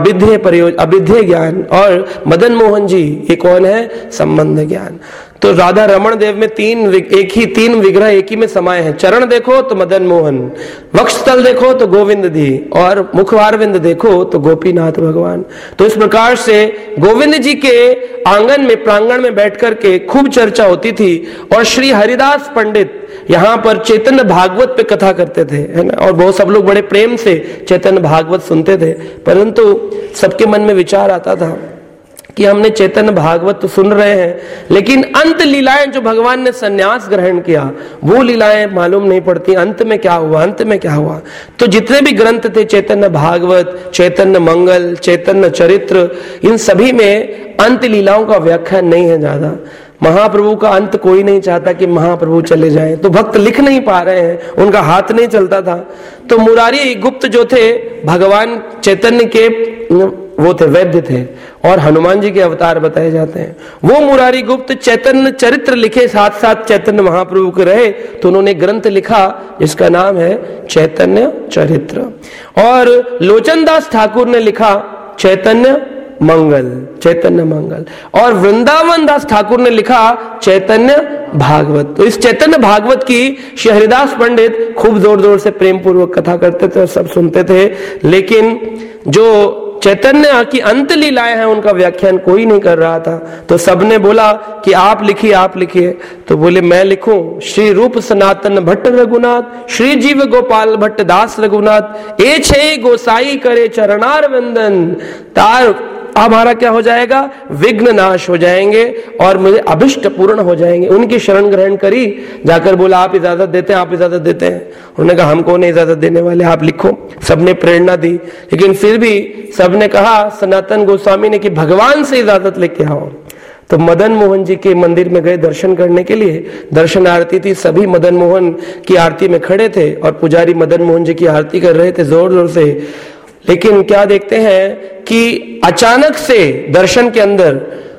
अभिध्य ज्ञान और मदन मोहन जी ये कौन है? संबंध ज्ञान। तो राधा रमण देव में तीन विग्रह एक ही में समाये हैं। चरण देखो तो मदन मोहन, वक्षस्थल देखो तो गोविंद जी और मुखवारविंद देखो तो गोपीनाथ भगवान। तो इस प्रकार से गोविंद जी के आंगन में, प्रांगण में बैठ करके खूब चर्चा होती थी और श्री हरिदास पंडित यहाँ पर चैतन्य भागवत पे कथा करते थे, है ना, और बहुत सब लोग बड़े प्रेम से चैतन्य भागवत सुनते थे। परंतु सबके मन में विचार आता था कि हमने चैतन्य भागवत तो सुन रहे हैं, लेकिन अंत लीलाएं जो भगवान ने सन्यास ग्रहण किया वो लीलाएं मालूम नहीं पड़ती, अंत में क्या हुआ। तो जितने भी ग्रंथ थे, चैतन्य भागवत, चैतन्य मंगल, चैतन्य चरित्र, इन सभी में अंत लीलाओं का व्याख्यान नहीं है ज्यादा। महाप्रभु का अंत कोई नहीं चाहता कि महाप्रभु चले जाएं, तो भक्त लिख नहीं पा रहे हैं, उनका हाथ नहीं चलता था। तो मुरारी गुप्त जो थे भगवान चैतन्य के वो थे, वैद्य थे, और हनुमान जी के अवतार बताए जाते हैं। वो मुरारी गुप्त चैतन्य चरित्र लिखे, साथ साथ चैतन्य महाप्रभु के रहे, तो उन्होंने ग्रंथ लिखा जिसका नाम है चैतन्य चरित्र। और लोचन दास ठाकुर ने लिखा चैतन्य मंगल, चैतन्य मंगल। और वृंदावन दास ठाकुर ने लिखा चैतन्य भागवत। तो इस चैतन्य भागवत की श्री हरिदास पंडित खूब जोर जोर से प्रेम पूर्वक कथा करते थे और सब सुनते थे, लेकिन जो चैतन्य की अंत लीलाएं हैं उनका व्याख्यान कोई नहीं कर रहा था। तो सबने बोला कि आप लिखिए, आप लिखिए। तो बोले मैं लिखूं? श्री रूप सनातन भट्ट रघुनाथ, श्री जीव गोपाल भट्ट दास रघुनाथ, ए छे गोसाई करे चरणार वंदन। तार हमारा क्या हो जाएगा? विघ्न नाश हो जाएंगे और मुझे अभिष्ट पूर्ण हो जाएंगे। उनकी शरण ग्रहण करी, जाकर बोला आप इजाजत देते हैं, आप इजाजत देते हैं। उन्होंने कहा हमको नहीं इजाजत देने वाले, आप लिखो। सबने प्रेरणा दी, लेकिन फिर भी सबने कहा सनातन गोस्वामी ने कि भगवान से इजाजत लेके आओ। तो मदन मोहन जी के मंदिर में गए दर्शन करने के लिए। दर्शन आरती थी, सभी मदन मोहन की आरती में खड़े थे और पुजारी मदन मोहन जी की आरती कर रहे थे जोर जोर से। लेकिन क्या देखते हैं कि अचानक से दर्शन के अंदर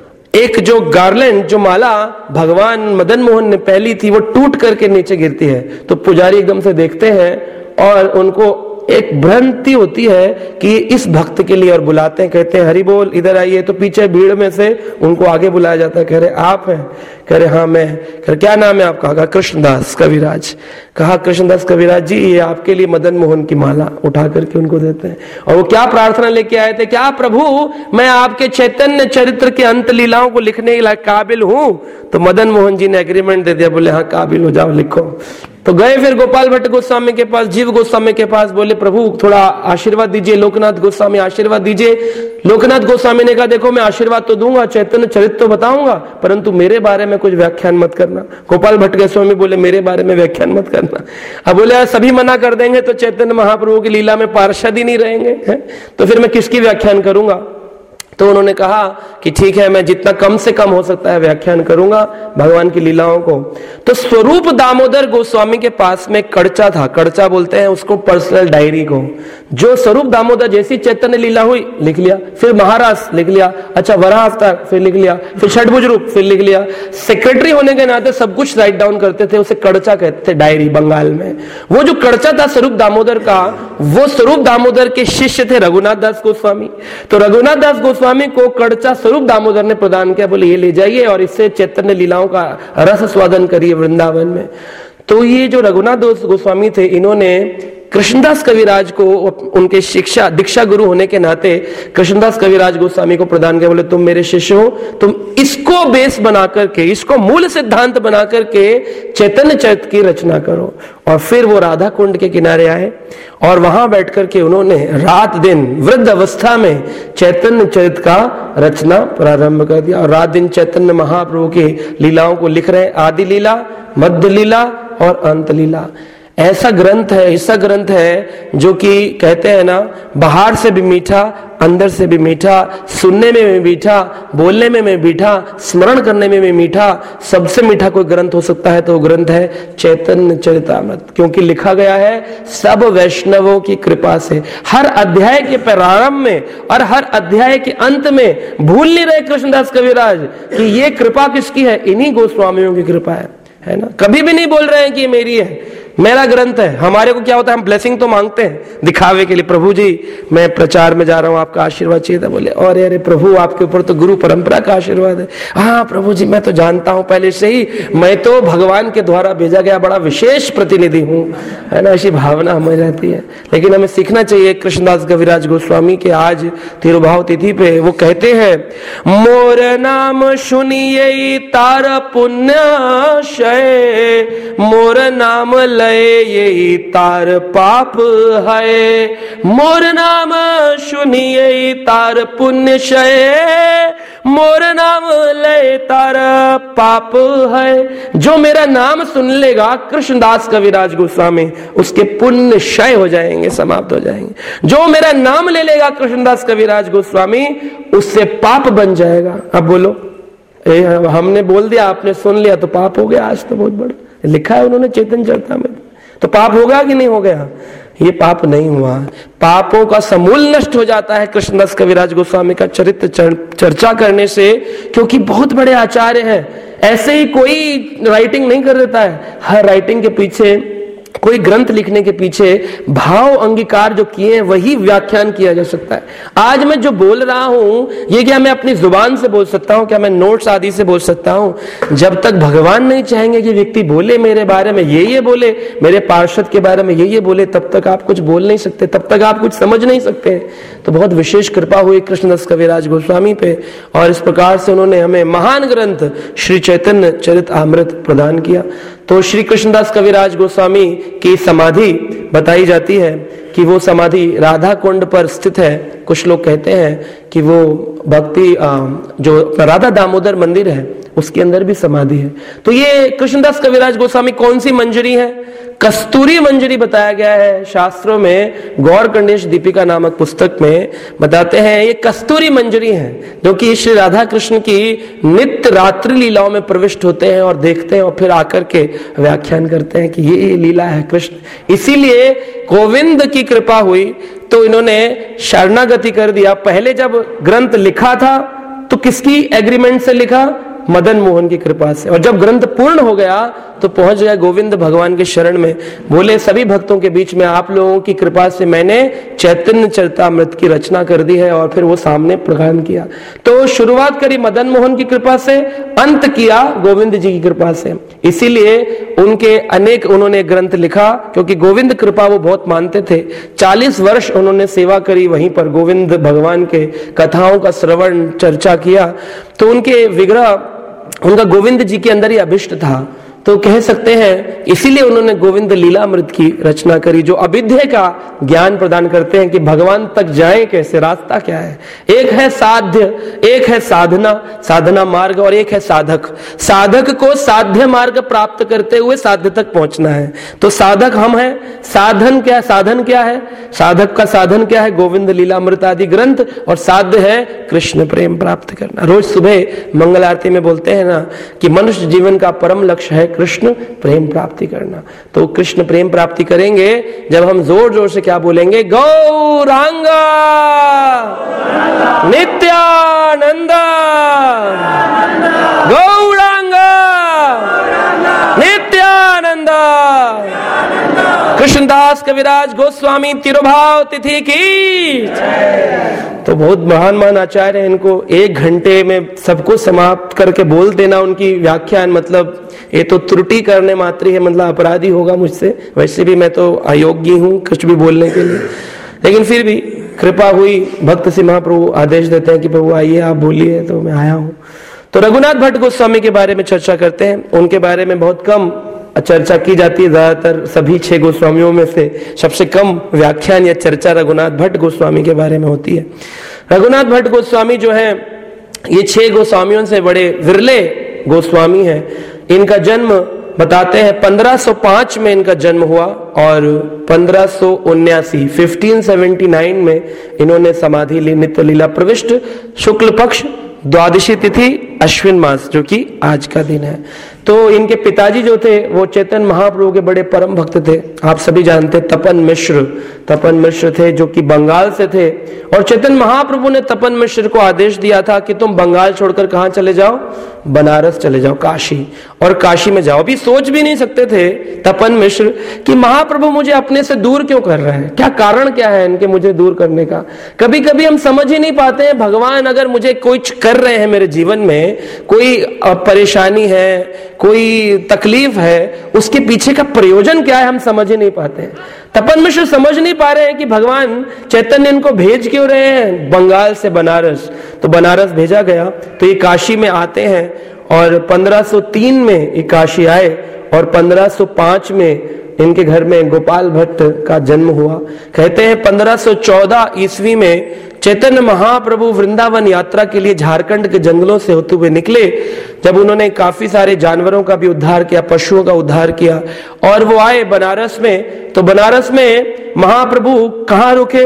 एक जो गार्लैंड, जो माला भगवान मदन मोहन ने पहली थी, वो टूट करके नीचे गिरती है। तो पुजारी एकदम से देखते हैं और उनको एक भ्रांति होती है कि इस भक्त के लिए, और बुलाते हैं, कहते हैं हरि बोल इधर आइए। तो पीछे भीड़ में से उनको आगे बुलाया जाता है। कह रहे आप हैं? कह रहे हाँ मैं। कह रहे क्या नाम है आपका? कहा कृष्णदास कविराज। कहा कृष्णदास कविराज जी, ये आपके लिए मदन मोहन की माला। उठा करके उनको देते हैं। और वो क्या प्रार्थना लेके आए थे? क्या प्रभु मैं आपके चैतन्य चरित्र के अंत लीलाओं को लिखने के काबिल हूं? तो मदन मोहन जी ने एग्रीमेंट दे दिया, बोले हाँ काबिल हो, जाओ लिखो। तो गए फिर गोपाल भट्ट गोस्वामी के पास, जीव गोस्वामी के पास, बोले प्रभु थोड़ा आशीर्वाद दीजिए। लोकनाथ गोस्वामी आशीर्वाद दीजिए। लोकनाथ गोस्वामी ने कहा देखो मैं आशीर्वाद तो दूंगा, चैतन्य चरित्र तो बताऊंगा, परंतु मेरे बारे में कुछ व्याख्यान मत करना। गोपाल भट्ट गोस्वामी बोले मेरे बारे में व्याख्यान मत करना। अब बोले सभी मना कर देंगे तो चैतन्य महाप्रभु की लीला में पार्षद ही नहीं रहेंगे, तो फिर मैं किसकी व्याख्यान करूंगा? तो उन्होंने कहा कि ठीक है, मैं जितना कम से कम हो सकता है व्याख्यान करूंगा भगवान की लीलाओं को। तो स्वरूप दामोदर गोस्वामी के पास में कड़चा था, कड़चा बोलते हैं उसको पर्सनल डायरी को। जो स्वरूप दामोदर जैसी चैतन्य लीला हुई लिख लिया, फिर महाराज लिख लिया, अच्छा वराह अवतार फिर लिख लिया, फिर षटभुज रूप फिर लिख लिया। सेक्रेटरी होने के नाते सब कुछ राइट डाउन करते थे, उसे कड़चा कहते थे डायरी बंगाल में। वो जो कड़चा था स्वरूप दामोदर का, वो स्वरूप दामोदर के शिष्य थे रघुनाथ दास गोस्वामी। तो रघुनाथ दास गोस्वामी को कड़चा स्वरूप दामोदर ने प्रदान किया, बोले ये ले जाइए और इससे चैतन्य लीलाओं का रस स्वादन करिए वृंदावन में। तो ये जो रघुनाथ दास गोस्वामी थे, इन्होंने कृष्णदास कविराज को उनके शिक्षा दीक्षा गुरु होने के नाते कृष्णदास कविराज गोस्वामी को प्रदान किया। बोले तुम मेरे शिष्य हो, तुम इसको बेस बना करके, इसको मूल सिद्धांत बना करके चैतन्य चरित्र की रचना करो। और फिर वो राधा कुंड के किनारे आए और वहां बैठ करके उन्होंने रात दिन वृद्ध अवस्था में चैतन्य चरित्र का रचना प्रारंभ कर दिया। और रात दिन चैतन्य महाप्रभु की लीलाओं को लिख रहे हैं, आदि लीला, मध्य लीला और अंत लीला। ऐसा ग्रंथ है, ऐसा ग्रंथ है जो कि कहते हैं ना, बाहर से भी मीठा, अंदर से भी मीठा, सुनने में भी मीठा, बोलने में भी मीठा, स्मरण करने में भी मीठा। सबसे मीठा कोई ग्रंथ हो सकता है तो वो ग्रंथ है चैतन्य चरितामृत, क्योंकि लिखा गया है सब वैष्णवों की कृपा से। हर अध्याय के प्रारंभ में और हर अध्याय के अंत में भूल नहीं रहे कृष्णदास कविराज कि ये कृपा किसकी है, इन्हीं गोस्वामियों की कृपा है ना। कभी भी नहीं बोल रहे हैं कि ये मेरी है, मेरा ग्रंथ है। हमारे को क्या होता है, हम ब्लेसिंग तो मांगते हैं दिखावे के लिए, प्रभु जी मैं प्रचार में जा रहा हूं, आपका आशीर्वाद चाहिए था। बोले अरे अरे प्रभु आपके ऊपर तो गुरु परंपरा का आशीर्वाद है। हाँ प्रभु जी मैं तो जानता हूं पहले से ही, मैं तो भगवान के द्वारा भेजा गया बड़ा विशेष प्रतिनिधि हूं, है ना, ऐसी भावना हमें रहती है। लेकिन हमें सीखना चाहिए। कृष्णदास कविराज गोस्वामी के आज तिरुभाव तिथि पे वो कहते हैं, मोर नाम सुनिए तार पुण्य शय, मोर नाम ये तार पाप है, मोर नाम सुनिए तार पुण्य शय, मोर नाम ले तार पाप है। जो मेरा नाम सुन लेगा कृष्णदास कविराज गोस्वामी, उसके पुण्य क्षय हो जाएंगे, समाप्त हो जाएंगे। जो मेरा नाम ले लेगा कृष्णदास कविराज गोस्वामी, उससे पाप बन जाएगा। अब बोलो हमने बोल दिया, आपने सुन लिया तो पाप हो गया। आज तो बहुत बड़ा लिखा है उन्होंने चैतन्य चरितामृत में, तो पाप हो गया कि नहीं हो गया? ये पाप नहीं हुआ। पापों का समूल नष्ट हो जाता है कृष्णदास कविराज गोस्वामी का चरित्र चर्चा करने से, क्योंकि बहुत बड़े आचार्य हैं। ऐसे ही कोई राइटिंग नहीं कर देता है, हर राइटिंग के पीछे कोई ग्रंथ लिखने के पीछे भाव अंगीकार जो किए हैं वही व्याख्यान किया जा सकता है। आज मैं जो बोल रहा हूं ये क्या मैं अपनी जुबान से बोल सकता हूं, क्या मैं नोट्स आदि से बोल सकता हूं? जब तक भगवान नहीं चाहेंगे कि व्यक्ति बोले मेरे बारे में ये बोले, मेरे पार्षद के बारे में ये बोले, तब तक आप कुछ बोल नहीं सकते, तब तक आप कुछ समझ नहीं सकते। तो बहुत विशेष कृपा हुई कृष्णदास कविराज गोस्वामी पे, और इस प्रकार से उन्होंने हमें महान ग्रंथ श्री चैतन्य चरितामृत प्रदान किया। तो श्री कृष्णदास कविराज गोस्वामी की समाधि बताई जाती है कि वो समाधि राधा कुंड पर स्थित है। कुछ लोग कहते हैं कि वो भक्ति जो राधा दामोदर मंदिर है उसके अंदर भी समाधि है। तो ये कृष्णदास कविराज गोस्वामी कौन सी मंजरी है? कस्तूरी मंजरी बताया गया है शास्त्रों में। गौर गणेश दीपिका नामक पुस्तक में बताते हैं ये कस्तूरी मंजरी है, जो कि श्री राधा कृष्ण की नित्य रात्रि लीलाओं में प्रविष्ट होते हैं और देखते हैं और फिर आकर के व्याख्यान करते हैं कि ये लीला है कृष्ण। इसीलिए गोविंद की कृपा हुई तो इन्होंने शरणागति कर दिया। पहले जब ग्रंथ लिखा था तो किसकी एग्रीमेंट से लिखा? मदन मोहन की कृपा से। और जब ग्रंथ पूर्ण हो गया तो पहुंच गया गोविंद भगवान के शरण में। बोले सभी भक्तों के बीच में आप लोगों की कृपा से मैंने चैतन्य चरितामृत की रचना कर दी है, और फिर वो सामने प्रदान किया। तो शुरुआत करी मदन मोहन की कृपा से, अंत किया गोविंद जी की कृपा से। इसीलिए उनके अनेक उन्होंने ग्रंथ लिखा, क्योंकि गोविंद कृपा वो बहुत मानते थे। 40 वर्ष उन्होंने सेवा करी वहीं पर, गोविंद भगवान के कथाओं का श्रवण चर्चा किया। तो उनके विग्रह उनका गोविंद जी के अंदर ही अभिष्ट था। तो कह सकते हैं इसीलिए उन्होंने गोविंद लीलामृत की रचना करी, जो अविद्य का ज्ञान प्रदान करते हैं कि भगवान तक जाएं कैसे, रास्ता क्या है। एक है साध्य, एक है साधना, साधना मार्ग, और एक है साधक। साधक को साध्य मार्ग प्राप्त करते हुए साध्य तक पहुंचना है। तो साधक हम हैं। साधन क्या, साधन क्या है? साधक का साधन क्या है? गोविंद लीलामृत आदि ग्रंथ। और साध्य है कृष्ण प्रेम प्राप्त करना। रोज सुबह मंगल आरती में बोलते हैं ना कि मनुष्य जीवन का परम लक्ष्य है कृष्ण प्रेम प्राप्ति करना। तो कृष्ण प्रेम प्राप्ति करेंगे जब हम जोर जोर से क्या बोलेंगे? गौरांगा नित्यानंदा, गौरांगा नित्यानंदा। कृष्णदास कविराज गोस्वामी तिरुभाव तिथि की। तो बहुत महान आचार्य हैं, इनको 1 घंटे में सबको समाप्त करके बोल देना उनकी व्याख्यान, मतलब ये तो त्रुटि करने मात्र है, मतलब अपराधी होगा मुझसे। वैसे भी मैं तो अयोग्य हूं कुछ भी बोलने के लिए, लेकिन फिर भी कृपा हुई। भक्त से महाप्रभु आदेश देते हैं कि प्रभु आइए आप बोलिए, तो मैं आया हूं। तो रघुनाथ भट्ट गोस्वामी के बारे में चर्चा करते हैं। उनके बारे में बहुत कम चर्चा की जाती है। ज्यादातर सभी 6 गोस्वामियों में से सबसे कम व्याख्यान या चर्चा रघुनाथ भट्ट गोस्वामी के बारे में होती है। रघुनाथ भट्ट गोस्वामी जो है ये 6 गोस्वामियों से बड़े विरले गोस्वामी हैं। इनका जन्म बताते हैं 1505 में इनका जन्म हुआ, और 1579 में इन्होंने समाधि ली। नित्य लीला प्रविष्ट शुक्ल पक्ष द्वादशी तिथि अश्विन मास, जो कि आज का दिन है। तो इनके पिताजी जो थे वो चैतन्य महाप्रभु के बड़े परम भक्त थे। आप सभी जानते तपन मिश्र थे, जो कि बंगाल से थे। और चैतन्य महाप्रभु ने तपन मिश्र को आदेश दिया था कि तुम बंगाल छोड़कर कहां चले जाओ? बनारस चले जाओ, काशी, और काशी में जाओ। अभी सोच भी नहीं सकते थे तपन मिश्र कि महाप्रभु मुझे अपने से दूर क्यों कर रहे हैं, क्या कारण क्या है इनके मुझे दूर करने का। कभी कभी हम समझ ही नहीं पाते हैं, भगवान अगर मुझे कुछ कर रहे हैं मेरे जीवन में, कोई परेशानी है, कोई तकलीफ है, उसके पीछे का प्रयोजन क्या है हम समझ ही नहीं पाते हैं। तपन मिश्र समझ नहीं पा रहे हैं कि भगवान चैतन्य इनको भेज क्यों रहे हैं बंगाल से बनारस। तो बनारस भेजा गया, तो ये काशी में आते हैं, और 1503 में ये काशी आए, और 1505 में इनके घर में गोपाल भट्ट का जन्म हुआ। कहते हैं 1514 ईस्वी में चैतन्य महाप्रभु वृंदावन यात्रा के लिए झारखंड के जंगलों से होते हुए निकले। जब उन्होंने काफी सारे जानवरों का भी उद्धार किया, पशुओं का उद्धार किया, और वो आए बनारस में। तो बनारस में महाप्रभु कहाँ रुके?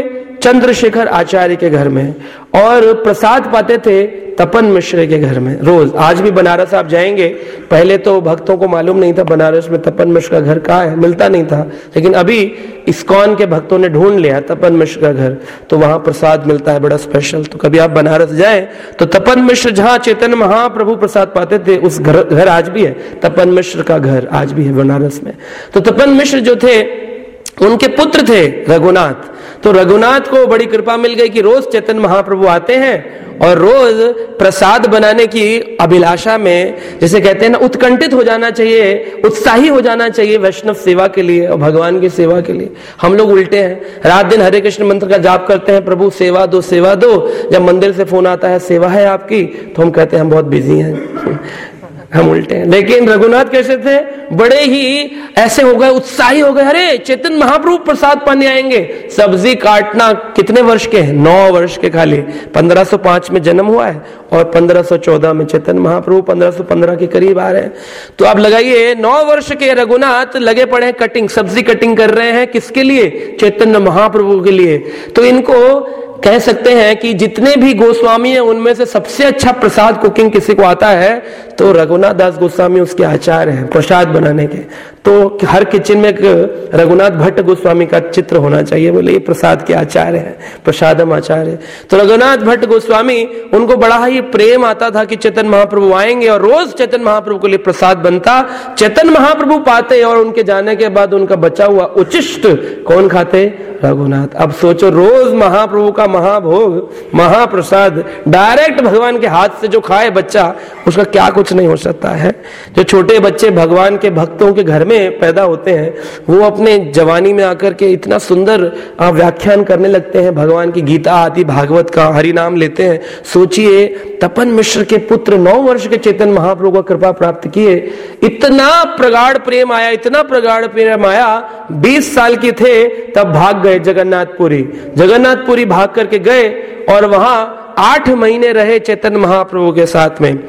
चंद्रशेखर आचार्य के घर में, और प्रसाद पाते थे तपन मिश्र के घर में रोज। आज भी बनारस आप जाएंगे, पहले तो भक्तों को मालूम नहीं था बनारस में तपन मिश्र का घर कहाँ है, मिलता नहीं था, लेकिन अभी इस्कॉन के भक्तों ने ढूंढ लिया तपन मिश्र का घर, तो वहां प्रसाद मिलता है बड़ा स्पेशल। तो कभी आप बनारस जाएं तो तपन मिश्र जहां चैतन्य महाप्रभु प्रसाद पाते थे उस घर आज भी है, तपन मिश्र का घर आज भी है बनारस में। तो तपन मिश्र जो थे उनके पुत्र थे रघुनाथ। तो रघुनाथ को बड़ी कृपा मिल गई कि रोज चैतन्य महाप्रभु आते हैं और रोज प्रसाद बनाने की अभिलाषा में, जैसे कहते हैं ना, उत्कंठित हो जाना चाहिए, उत्साही हो जाना चाहिए वैष्णव सेवा के लिए और भगवान की सेवा के लिए। हम लोग उल्टे हैं, रात दिन हरे कृष्ण मंत्र का जाप करते हैं, प्रभु सेवा दो सेवा दो। जब मंदिर से फोन आता है सेवा है आपकी, तो हम कहते हैं हम बहुत बिजी हैं। हम उल्टे हैं। लेकिन रघुनाथ कैसे थे, बड़े ही ऐसे हो गए, उत्साही हो गए, अरे चैतन्य महाप्रभु प्रसाद पाने आएंगे। सब्जी काटना कितने वर्ष के हैं, 9 वर्ष के खाली। 1505 में जन्म हुआ है और 1514 में चैतन्य महाप्रभु 1515 के करीब आ रहे हैं। तो आप लगाइए 9 वर्ष के रघुनाथ लगे पड़े हैं कटिंग, सब्जी कटिंग कर रहे हैं, किसके लिए, चैतन्य महाप्रभु के लिए। तो इनको कह सकते हैं कि जितने भी गोस्वामी हैं उनमें से सबसे अच्छा प्रसाद कुकिंग किसी को आता है तो रघुनाथ दास गोस्वामी उसके आचार्य हैं प्रसाद बनाने के। तो हर किचन में एक रघुनाथ भट्ट गोस्वामी का चित्र होना चाहिए, बोले ये प्रसाद के आचार्य हैं, प्रसादम आचार्य। तो रघुनाथ भट्ट गोस्वामी, उनको बड़ा ही प्रेम आता था कि चैतन्य महाप्रभु आएंगे और रोज चैतन्य महाप्रभु के लिए प्रसाद बनता। चैतन्य महाप्रभु पाते और उनके जाने के बाद उनका बचा हुआ उचिष्ट कौन खाते, रघुनाथ। अब सोचो, रोज महाप्रभु का महाभोग महाप्रसाद डायरेक्ट भगवान के हाथ से जो खाए बच्चा, उसका क्या कुछ नहीं हो सकता है। जो छोटे बच्चे भगवान के भक्तों के घर में पैदा होते हैं, वो अपने जवानी में आकर के इतना सुंदर व्याख्यान करने लगते हैं भगवान की, गीता आदि भागवत का हरि नाम लेते हैं। सोचिए, तपन मिश्र के पुत्र 9 वर्ष के चैतन्य महाप्रभु का कृपा प्राप्त किए, इतना प्रगाढ़ प्रेम आया, इतना प्रगाढ़ प्रेम आया, 20 साल के थे तब भाग गए जगन्नाथपुरी। जगन्नाथपुरी भाग करके गए और वहां 8 महीने रहे चैतन्य महाप्रभु के साथ में।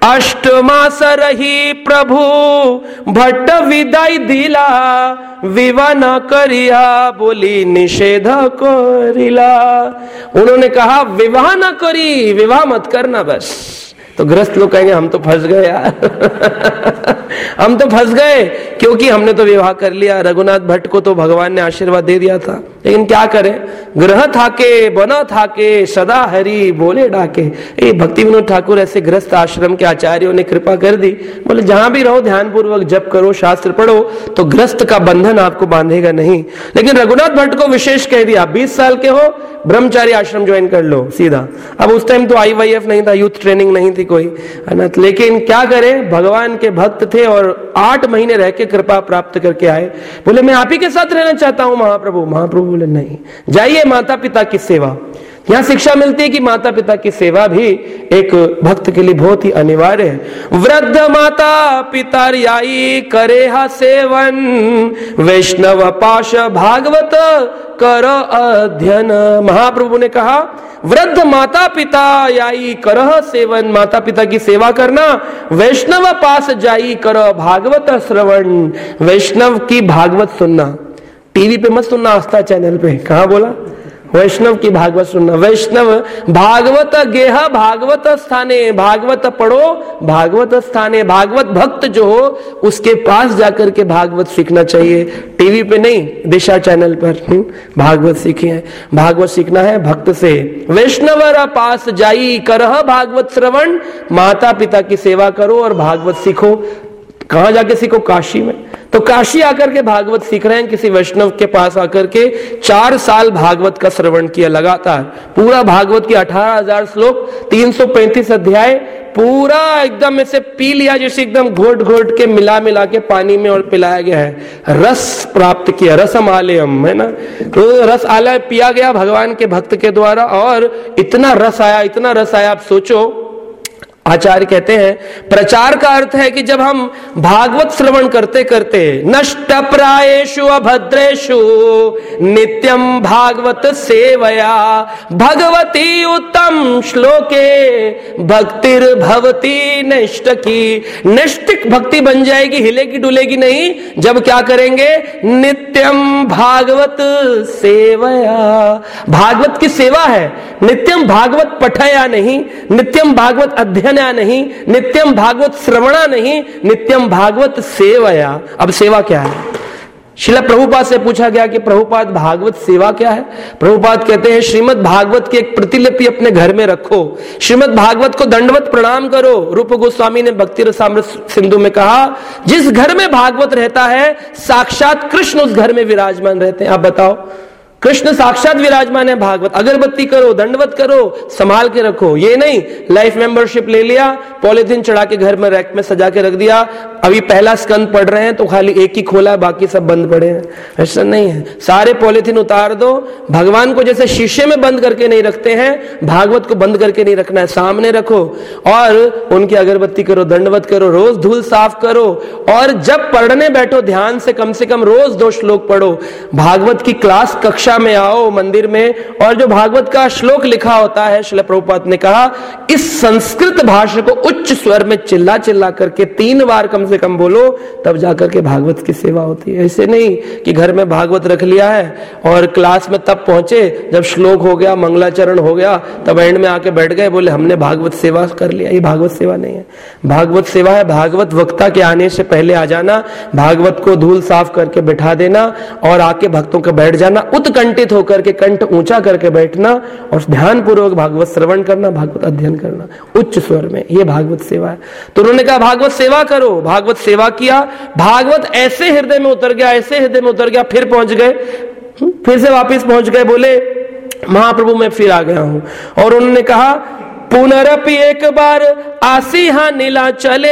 8 मास रही प्रभु भट्ट विदाई दिला, विवाह न करिया बोली निषेध करिला। उन्होंने कहा विवाह न करी, विवाह मत करना बस। तो गृहस्थ लोग कहेंगे हम तो फंस गए यार हम तो फंस गए, क्योंकि हमने तो विवाह कर लिया। रघुनाथ भट्ट को तो भगवान ने आशीर्वाद दे दिया था, लेकिन क्या करें, ग्रह थाके बना थाके सदा हरि बोले डाके। ये भक्ति विनोद ठाकुर ऐसे गृहस्थ आश्रम के आचार्यों ने कृपा कर दी, बोले जहां भी रहो ध्यान पूर्वक जप करो, शास्त्र पढ़ो, तो गृहस्थ का बंधन आपको बांधेगा नहीं। लेकिन रघुनाथ भट्ट को विशेष कह दिया, 20 साल के हो ब्रह्मचारी आश्रम ज्वाइन कर लो सीधा। अब उस टाइम तो IYF नहीं था, यूथ ट्रेनिंग नहीं थी कोई, है ना। लेकिन क्या करें, भगवान के भक्त थे और 8 महीने रह के कृपा प्राप्त करके आए। बोले मैं आप ही के साथ रहना चाहता हूं महाप्रभु। महाप्रभु बोले नहीं, जाइए माता पिता की सेवा। यहां शिक्षा मिलती है कि माता पिता की सेवा भी एक भक्त के लिए बहुत ही अनिवार्य है। वृद्ध माता पिता रियाई करे हा सेवन, वैष्णव पाश भागवत कर अध्ययन। महाप्रभु ने कहा वृद्ध माता पिता याई करह सेवन, माता पिता की सेवा करना, वैष्णव पास जाई कर भागवत श्रवण, वैष्णव की भागवत सुनना। टीवी पे मत सुनना, आस्था चैनल पे, कहा बोला, वैष्णव की भागवत सुनना। वैष्णव भागवत गेह भागवत स्थाने, भागवत पढ़ो भागवत स्थाने। भागवत भक्त जो हो उसके पास जाकर के भागवत सीखना चाहिए, टीवी पे नहीं, दिशा चैनल पर भागवत सीखिए। भागवत सीखना है भक्त से। वैष्णव पास जाई करह भागवत श्रवण, माता पिता की सेवा करो और भागवत सीखो। कहां जाके सीखो, काशी में। तो काशी आकर के भागवत सीख रहे हैं, किसी वैष्णव के पास आकर के 4 साल भागवत का श्रवण किया लगातार। पूरा भागवत की 18,000 श्लोक, 335 अध्याय, पूरा एकदम ऐसे पी लिया, जैसे एकदम घोट घोट के मिला मिला के पानी में और पिलाया गया है। रस प्राप्त किया, रसम आलयम, है ना। तो रस आलय पिया गया भगवान के भक्त के द्वारा, और इतना रस आया, इतना रस आया, आप सोचो आचार्य कहते हैं प्रचार का अर्थ है कि जब हम भागवत श्रवण करते करते नष्ट प्रायेषु अभद्रेषु नित्यम भागवत सेवया भगवती उत्तम श्लोके भक्तिर भवती नष्ट की। नैष्टिक भक्ति बन जाएगी, हिलेगी डुलेगी नहीं जब क्या करेंगे, नित्यम भागवत सेवया। भागवत की सेवा है, नित्यम भागवत पठया नहीं, नित्यम भागवत अध्ययन नहीं, नित्यम भागवत श्रवणा नहीं, नित्यम भागवत सेवया। अब सेवा क्या है? श्रील प्रभुपाद से पूछा गया कि प्रभुपाद भागवत सेवा क्या है? प्रभुपाद कहते हैं श्रीमद् भागवत की एक प्रतिलिपि अपने घर में रखो, श्रीमद् भागवत को दंडवत प्रणाम करो। रूप गोस्वामी ने भक्ति रसामृत सिंधु में कहा जिस घर में भागवत रहता है साक्षात कृष्ण उस घर में विराजमान रहते हैं। आप बताओ, कृष्ण साक्षात विराजमान है। भागवत अगरबत्ती करो, दंडवत करो, संभाल के रखो। ये नहीं लाइफ मेंबरशिप ले लिया, पॉलिथीन चढ़ा के घर में रैक में सजा के रख दिया, अभी पहला स्कंद पढ़ रहे हैं तो खाली एक ही खोला है, बाकी सब बंद पड़े हैं। ऐसा नहीं है, सारे पॉलिथीन उतार दो। भगवान को जैसे शीशे में बंद करके नहीं रखते हैं, भागवत को बंद करके नहीं रखना है, सामने रखो और उनकी अगरबत्ती करो, दंडवत करो, रोज धूल साफ करो। और जब पढ़ने बैठो ध्यान से कम रोज 2 श्लोक पढ़ो। भागवत की क्लास कक्षा में आओ मंदिर में, और जो भागवत का श्लोक लिखा होता है, श्रील प्रभुपाद ने कहा इस संस्कृत भाषा को उच्च स्वर में चिल्ला चिल्ला करके 3 बार कम से कम बोलो, तब जाकर के भागवत की सेवा होती है। ऐसे नहीं कि घर में भागवत रख लिया है और क्लास में तब पहुंचे जब श्लोक हो गया, मंगलाचरण हो गया, तब एंड में आके बैठ गए, बोले हमने भागवत सेवा कर लिया। ये भागवत सेवा नहीं है। भागवत सेवा है भागवत वक्ता के आने से पहले आ जाना, भागवत को धूल साफ करके बिठा देना और आके भक्तों के बैठ जाना, उत्कंठित होकर के कंठ ऊंचा करके बैठना और ध्यान पूर्वक भागवत श्रवण करना, भागवत अध्ययन करना उच्च स्वर में। ये भागवत सेवा है। तो उन्होंने कहा भागवत सेवा करो। भागवत सेवा किया, भागवत ऐसे हृदय में उतर गया, ऐसे हृदय में उतर गया, फिर पहुंच गए, फिर से वापिस पहुंच गए, बोले महाप्रभु मैं फिर आ गया हूं। और उन्होंने कहा पुनरपि एक बार आसी हा नीला चले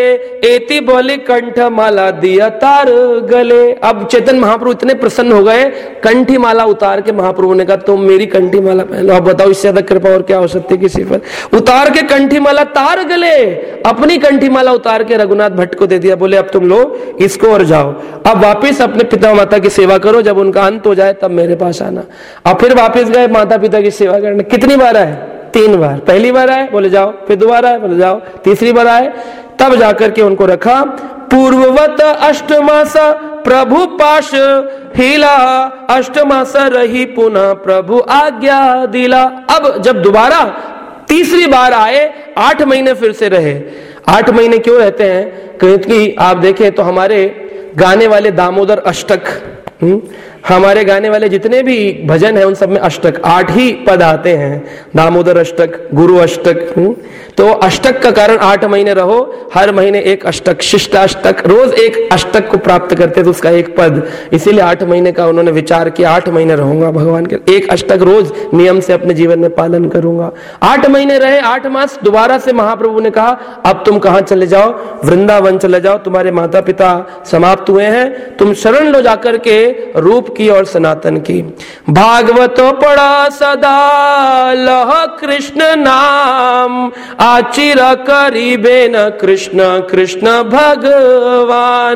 एति बोली कंठ माला दिया तार गले। अब चैतन्य महाप्रभु इतने प्रसन्न हो गए, कंठी माला उतार के महाप्रभु ने कहा तुम मेरी कंठी माला पहन लो। अब बताओ इससे ज्यादा कृपा और क्या हो सकती है किसी पर। उतार के कंठी माला तार गले, अपनी कंठी माला उतार के रघुनाथ भट्ट को दे दिया, बोले अब तुम लो इसको और जाओ, अब वापिस अपने पिता माता की सेवा करो, जब उनका अंत हो जाए तब मेरे पास आना। अब फिर वापिस गए माता पिता की सेवा करने। कितनी बार आए? 3 बार। पहली बार आए, बोले जाओ, फिर दोबारा आए, बोले जाओ, तीसरी बार आए, तब जाकर के उनको रखा। पूर्ववत अष्टमास प्रभु पाश हिला, अष्टमास रही पुनः प्रभु आज्ञा दिला। अब जब दोबारा तीसरी बार आए, 8 महीने फिर से रहे। 8 महीने क्यों रहते हैं? क्योंकि आप देखें तो हमारे गाने वाले दामोदर अष्टक, हमारे गाने वाले जितने भी भजन है उन सब में अष्टक 8 ही पद आते हैं। दामोदर अष्टक, गुरु अष्टक, तो अष्टक का कारण 8 महीने रहो, हर महीने एक अष्टक, शिष्टाष्टक, रोज एक अष्टक को प्राप्त करते तो उसका एक पद, इसीलिए 8 महीने का उन्होंने विचार किया 8 महीने रहूंगा भगवान के, एक अष्टक रोज नियम से अपने जीवन में पालन करूंगा। 8 महीने रहे, 8 मास। दोबारा से महाप्रभु ने कहा अब तुम कहां चले जाओ? वृंदावन चले जाओ, तुम्हारे माता पिता समाप्त हुए हैं, तुम शरण लो जाकर के रूप की और सनातन की। भागवत पढ़ा सदा लह कृष्ण नाम, आचिरा करीबे न कृष्ण कृष्ण भगवान।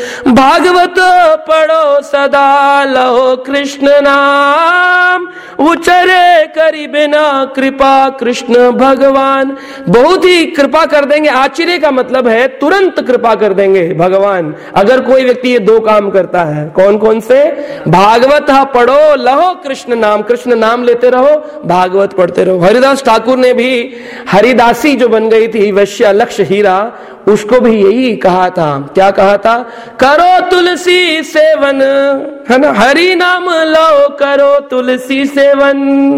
भागवत पढ़ो सदा लहो कृष्ण नाम, उचरे करीबे न कृपा कृष्ण भगवान। बहुत ही कृपा कर देंगे। आचिरे का मतलब है तुरंत कृपा कर देंगे भगवान, अगर कोई व्यक्ति ये 2 काम करता है। कौन कौन से? भागवत पढ़ो लहो कृष्ण नाम, कृष्ण नाम लेते रहो, भागवत पढ़ते रहो। हरिदास ठाकुर ने भी हरिदासी जो बन गई थी वैश्या लक्ष्य हीरा, उसको भी यही कहा था। क्या कहा था? करो तुलसी सेवन, है ना, हरि नाम लो करो तुलसी सेवन,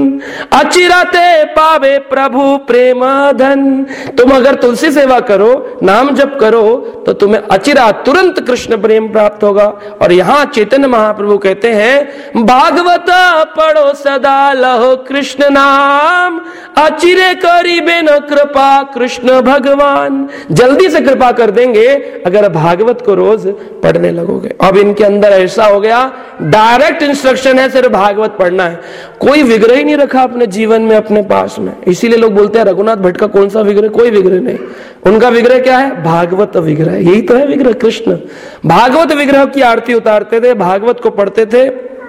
अचिराते पावे प्रभु प्रेम धन। तुम अगर तुलसी सेवा करो, नाम जप करो, तो तुम्हें अचिरा तुरंत कृष्ण प्रेम प्राप्त होगा। और यहाँ चैतन्य महाप्रभु कहते हैं भागवत पढ़ो सदा लहो कृष्ण नाम, अचिरे करीबे न कृपा कृष्ण भगवान, जल्दी से कृपा कर देंगे अगर भागवत को रोज पढ़ने लगोगे। अब इनके अंदर ऐसा हो गया, डायरेक्ट इंस्ट्रक्शन है, सिर्फ भागवत पढ़ना है, कोई विग्रह ही नहीं रखा अपने जीवन में अपने पास में। इसीलिए लोग बोलते हैं रघुनाथ भट्ट का कौन सा विग्रह, कोई विग्रह नहीं, उनका विग्रह क्या है, भागवत विग्रह, यही तो है विग्रह। कृष्ण भागवत विग्रह की आरती उतारते थे, भागवत को पढ़ते थे,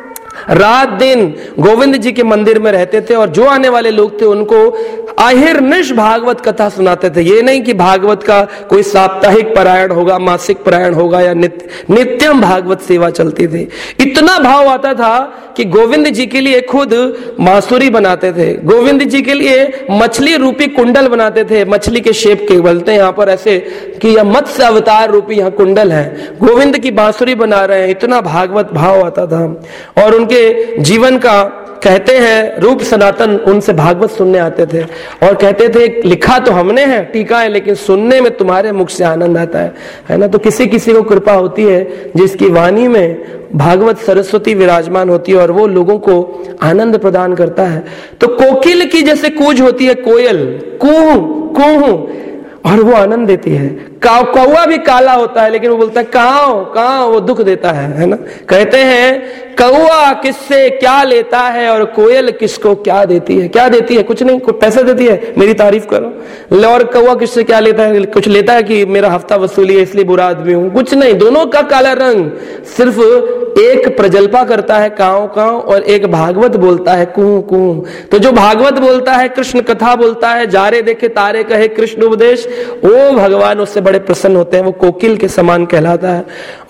रात दिन गोविंद जी के मंदिर में रहते थे, और जो आने वाले लोग थे उनको अहिर्निश भागवत कथा सुनाते थे। ये नहीं कि भागवत का कोई साप्ताहिक पारायण होगा, मासिक पारायण होगा, या नित्यम भागवत सेवा चलती थी। इतना भाव आता था कि गोविंद जी के लिए खुद मासुरी बनाते थे, गोविंद जी के लिए मछली रूपी कुंडल बनाते थे, मछली के शेप के, बोलते हैं यहाँ पर ऐसे कि यह मत्स्य अवतार रूपी यहाँ कुंडल है, गोविंद की बांसुरी बना रहे हैं। इतना भागवत भाव आता था। और उनके जीवन का कहते हैं रूप सनातन उनसे भागवत सुनने आते थे और कहते थे लिखा तो हमने है, टीका है, लेकिन सुनने में तुम्हारे मुख से आनंद आता है ना। तो किसी किसी को कृपा होती है जिसकी वाणी में भागवत सरस्वती विराजमान होती है और वो लोगों को आनंद प्रदान करता है। तो कोकिल की जैसे कूंज होती है, कोयल कूहू कूहू, और वो आनंद देती है। कौवा भी काला होता है लेकिन वो बोलता है काओ काओ, वो दुख देता है ना। कहते हैं कौवा किससे क्या लेता है और कोयल किसको क्या देती है। क्या देती है? कुछ नहीं, कुछ पैसे देती है, मेरी तारीफ करो। और कौवा किससे क्या लेता है? कुछ लेता है कि मेरा हफ्ता वसूली है इसलिए बुरा आदमी हूं, कुछ नहीं। दोनों का काला रंग, सिर्फ एक प्रजल्पा करता है काओ काओ और एक भागवत बोलता है कू कू। तो जो भागवत बोलता है, कृष्ण कथा बोलता है, जारे देखे तारे कहे कृष्ण उपदेश, वो भगवान उससे बड़े प्रसन्न होते हैं, वो कोकिल के समान कहलाता है।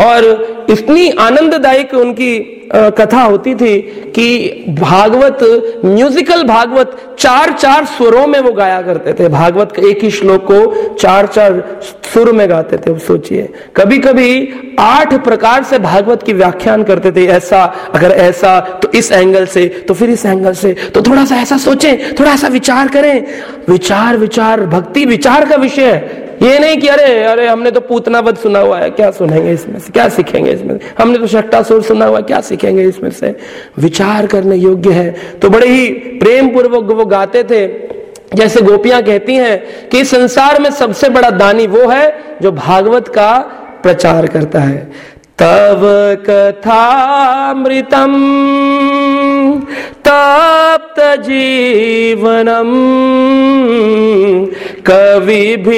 और इतनी आनंददायक उनकी कथा होती थी कि भागवत, म्यूजिकल भागवत 4-4 स्वरों में वो गाया करते थे। भागवत के एक ही श्लोक को 4-4 सुर में गाते थे। सोचिए, कभी कभी 8 प्रकार से भागवत की व्याख्यान करते थे। ऐसा, अगर ऐसा तो इस एंगल से, तो फिर इस एंगल से, तो थोड़ा सा ऐसा सोचें, थोड़ा सा विचार करें। विचार विचार भक्ति विचार का विषय है। ये नहीं कि अरे अरे हमने तो पूतनावध सुना हुआ है, क्या सुनेंगे इसमें से, क्या सीखेंगे इसमें, हमने तो षट्टासुर सुना हुआ है, क्या सीखेंगे इसमें से। विचार करने योग्य है। तो बड़े ही प्रेम पूर्वक वो गाते थे। जैसे गोपियां कहती हैं कि संसार में सबसे बड़ा दानी वो है जो भागवत का प्रचार करता है। तव कथामृतम तप्त जीवनम कविभिरीणितम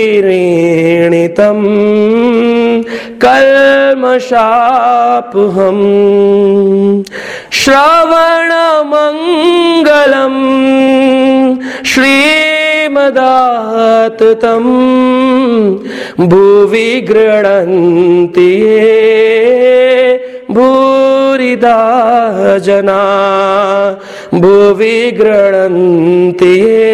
कल्मषापहम श्रवण मंगलम श्रीमदाततम भुवि गृह्णन्ति भूरिदा जना भुवि गृह्णन्ति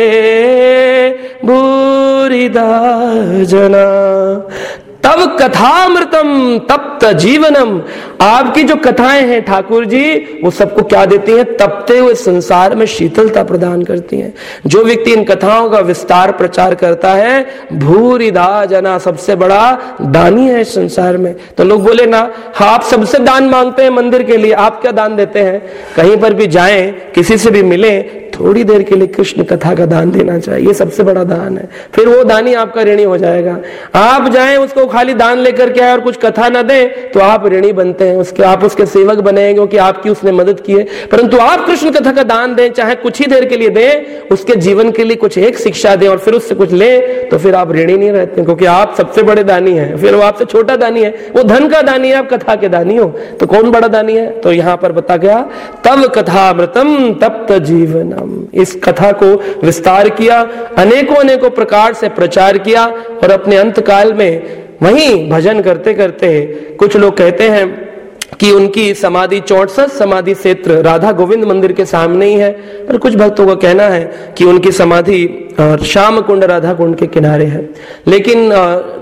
भूरिदा जना। तब कथामृतम तप्त जीवनम, आपकी जो कथाएं हैं ठाकुर जी, वो सबको क्या देती हैं? तपते हुए संसार में शीतलता प्रदान करती हैं। जो व्यक्ति इन कथाओं का विस्तार प्रचार करता है, भूरिदा जना, सबसे बड़ा दानी है इस संसार में। तो लोग बोले ना, हाँ आप सबसे दान मांगते हैं मंदिर के लिए, आप क्या दान देते हैं? कहीं पर भी जाएं, किसी से भी मिले, थोड़ी देर के लिए कृष्ण कथा का दान देना चाहिए, ये सबसे बड़ा दान है। फिर वो दानी आपका ऋणी हो जाएगा। आप जाएं उसको खाली दान लेकर के आए और कुछ कथा ना दे तो आप ऋणी बनते हैं उसके, आप उसके सेवक बनेंगे क्योंकि आपकी उसने मदद की है। परंतु आप कृष्ण कथा का दान दें, चाहे कुछ ही देर के लिए दें, उसके जीवन के लिए कुछ एक शिक्षा दें और फिर उससे कुछ लें, तो फिर आप ऋणी नहीं रहते, क्योंकि आप सबसे बड़े दानी हैं। फिर वो आपसे छोटा दानी है, वो धन का दानी है, आप कथा के दानी हो, तो कौन बड़ा दानी है? तो यहां पर बता गया तब कथामृतम तप्त जीवनम। इस कथा को विस्तार किया, अनेकों अनेकों प्रकार से प्रचार किया और अपने अंत काल में वहीं भजन करते करते, कुछ लोग कहते हैं कि उनकी समाधि 64 समाधि क्षेत्र राधा गोविंद मंदिर के सामने ही है, पर कुछ भक्तों का कहना है कि उनकी समाधि श्याम कुंड राधा कुंड के किनारे है। लेकिन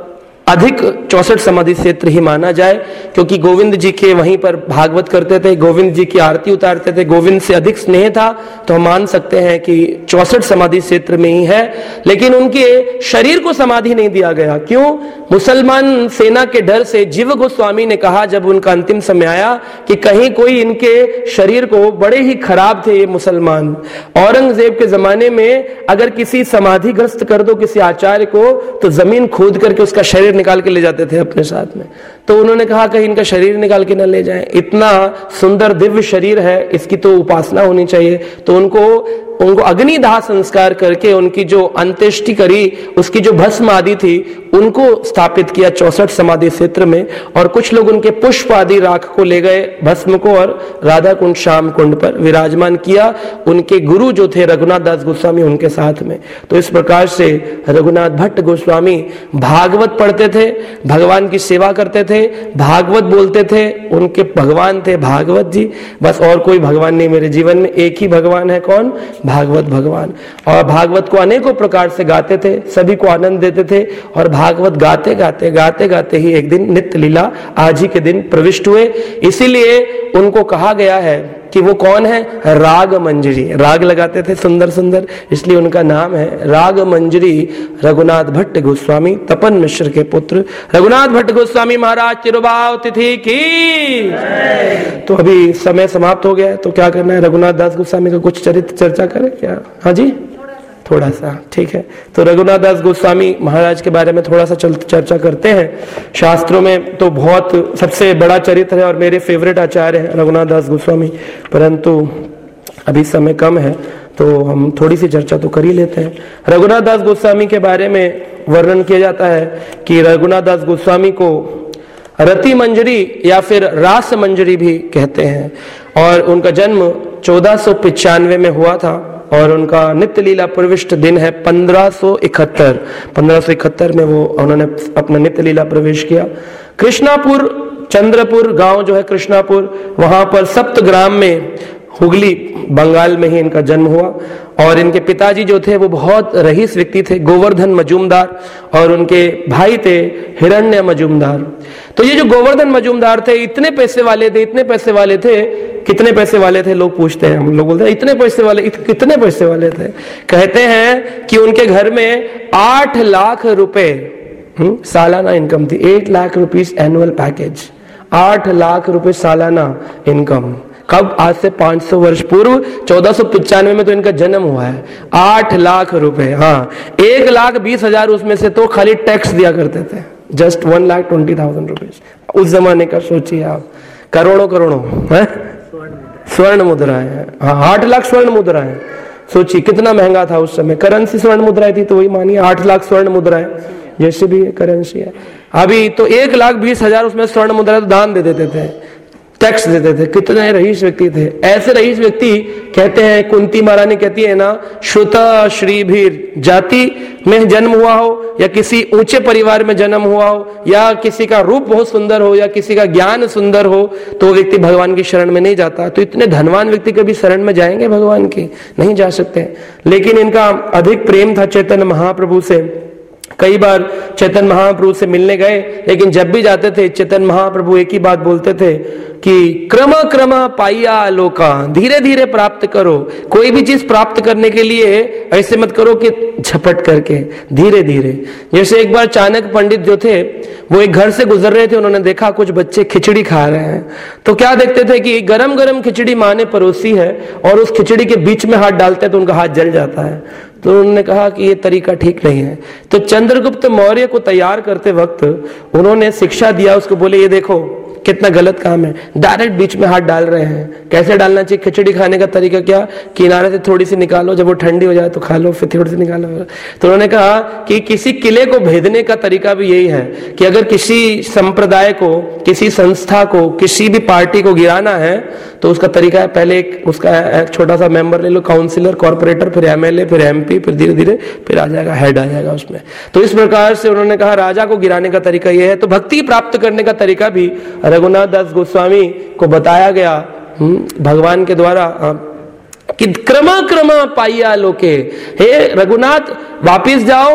अधिक 64 समाधि क्षेत्र ही माना जाए, क्योंकि गोविंद जी के वहीं पर भागवत करते थे, गोविंद जी की आरती उतारते थे, गोविंद से अधिक स्नेह था, तो हम मान सकते हैं कि 64 समाधि क्षेत्र में ही है। लेकिन उनके शरीर को समाधि नहीं दिया गया। क्यों? मुसलमान सेना के डर से जीव गोस्वामी ने कहा जब उनका अंतिम समय आया कि कहीं कोई इनके शरीर को, बड़े ही खराब थे ये मुसलमान, औरंगजेब के जमाने में अगर किसी समाधिग्रस्त कर दो किसी आचार्य को तो जमीन खोद करके उसका शरीर निकाल के ले जाते थे अपने साथ में। तो उन्होंने कहा कहीं इनका शरीर निकाल के न ले जाएं, इतना सुंदर दिव्य शरीर है, इसकी तो उपासना होनी चाहिए। तो उनको अग्निदाह संस्कार करके उनकी जो अंत्येष्टि करी, उसकी जो भस्म आदि थी उनको स्थापित किया 64 समाधि क्षेत्र में। और कुछ लोग उनके पुष्प आदि राख को ले गए भस्म को और राधा कुंड श्याम कुंड पर विराजमान किया। उनके गुरु जो थे रघुनाथ दास गोस्वामी उनके साथ में। तो इस प्रकार से रघुनाथ भट्ट गोस्वामी भागवत पढ़ते थे, भगवान की सेवा करते थे, भागवत बोलते थे, उनके भगवान थे भागवत जी। बस और कोई भगवान नहीं मेरे जीवन में, एक ही भगवान है। कौन? भागवत भगवान। और भागवत को अनेकों प्रकार से गाते थे, सभी को आनंद देते थे। और भागवत गाते गाते गाते गाते ही एक दिन नित्य लीला आज ही के दिन प्रविष्ट हुए। इसीलिए उनको कहा गया है कि वो कौन है? राग मंजरी। राग लगाते थे सुंदर सुंदर, इसलिए उनका नाम है राग मंजरी रघुनाथ भट्ट गोस्वामी, तपन मिश्र के पुत्र रघुनाथ भट्ट गोस्वामी महाराज तिरुभाव तिथि की। तो अभी समय समाप्त हो गया, तो क्या करना है? रघुनाथ दास गोस्वामी का कुछ चरित्र चर्चा करें क्या? हाँ जी, थोड़ा सा, ठीक है। तो रघुनाथ दास गोस्वामी महाराज के बारे में थोड़ा सा चर्चा करते हैं। शास्त्रों में तो बहुत सबसे बड़ा चरित्र है और मेरे फेवरेट आचार्य हैं रघुनाथ दास गोस्वामी, परंतु अभी समय कम है तो हम थोड़ी सी चर्चा तो कर ही लेते हैं। रघुनाथ दास गोस्वामी के बारे में वर्णन किया जाता है कि रघुनाथ दास गोस्वामी को रति मंजरी या फिर रास मंजरी भी कहते हैं। और उनका जन्म 1495 में हुआ था और उनका नित्य लीला प्रविष्ट दिन है 1571। 1571 में वो उन्होंने अपना नित्य लीला प्रवेश किया। कृष्णापुर, चंद्रपुर गांव जो है कृष्णापुर, वहां पर सप्तग्राम में, हुगली बंगाल में ही इनका जन्म हुआ। और इनके पिताजी जो थे वो बहुत रईस व्यक्ति थे, गोवर्धन मजूमदार, और उनके भाई थे हिरण्य मजूमदार। तो ये जो गोवर्धन मजूमदार थे इतने पैसे वाले थे, इतने पैसे वाले थे, कितने पैसे वाले थे लोग पूछते हैं, हम लोग बोलते हैं इतने पैसे वाले, कितने पैसे वाले थे? कहते हैं कि उनके घर में 8 लाख रुपए सालाना इनकम थी। 8 lakh rupees annual package, 8 lakh रुपए सालाना इनकम। कब? आज से 500 वर्ष पूर्व 1495 में तो इनका जन्म हुआ है। 8 लाख रुपए, हाँ, 1,20,000 उसमें से तो खाली टैक्स दिया करते थे, जस्ट 1,20,000 रुपीज। उस जमाने का सोचिए आप, करोड़ों करोड़ों है स्वर्ण मुद्राएं हैं। हाँ, 8 लाख स्वर्ण मुद्राएं, सोचिए कितना महंगा था उस समय। करेंसी स्वर्ण मुद्राएं थी तो वही मानिए 8 लाख स्वर्ण मुद्राएं, जैसे भी करेंसी है। अभी तो 1,20,000 उसमें स्वर्ण मुद्रा तो दान दे देते थे, टैक्स देते थे। कितने रईस व्यक्ति थे। ऐसे रईस व्यक्ति कहते हैं, कुंती महारानी कहती है ना, श्रुता श्रीभीर जाति में जन्म हुआ हो या किसी ऊंचे परिवार में जन्म हुआ हो या किसी का रूप बहुत सुंदर हो या किसी का ज्ञान सुंदर हो तो वो व्यक्ति भगवान की शरण में नहीं जाता। तो इतने धनवान व्यक्ति कभी शरण में जाएंगे भगवान की? नहीं जा सकते। लेकिन इनका अधिक प्रेम था चैतन्य महाप्रभु से। कई बार चैतन्य महाप्रभु से मिलने गए, लेकिन जब भी जाते थे चैतन्य महाप्रभु एक ही बात बोलते थे कि क्रम क्रम पाइया लोका, धीरे धीरे प्राप्त करो। कोई भी चीज प्राप्त करने के लिए ऐसे मत करो कि झपट करके, धीरे धीरे। जैसे एक बार चाणक्य पंडित जो थे वो एक घर से गुजर रहे थे, उन्होंने देखा कुछ बच्चे खिचड़ी खा रहे हैं। तो क्या देखते थे कि गरम गरम खिचड़ी माँ ने परोसी है और उस खिचड़ी के बीच में हाथ डालते हैं तो उनका हाथ जल जाता है। तो उन्होंने कहा कि ये तरीका ठीक नहीं है। तो चंद्रगुप्त मौर्य को तैयार करते वक्त उन्होंने शिक्षा दिया उसको, बोले ये देखो कितना गलत काम है, डायरेक्ट बीच में हाथ डाल रहे हैं। कैसे डालना चाहिए? खिचड़ी खाने का तरीका क्या? किनारे से थोड़ी सी निकालो, जब वो ठंडी हो जाए तो खा लो, फिर थोड़ी सी निकालो। तो उन्होंने कहा कि किसी किले को भेदने का तरीका भी यही है कि अगर किसी संप्रदाय को, किसी संस्था को, किसी भी पार्टी को गिराना है तो उसका तरीका है पहले उसका छोटा सा मेंबर ले लो, काउंसिलर, कॉर्पोरेटर, फिर एमएलए, फिर एमपी, फिर धीरे धीरे फिर आ जाएगा, हेड आ जाएगा उसमें। तो इस प्रकार से उन्होंने कहा राजा को गिराने का तरीका यह है। तो भक्ति प्राप्त करने का तरीका भी रघुनाथ दास गोस्वामी को बताया गया भगवान के द्वारा। कि क्रमा क्रमा पाइया लोके, हे रघुनाथ वापिस जाओ,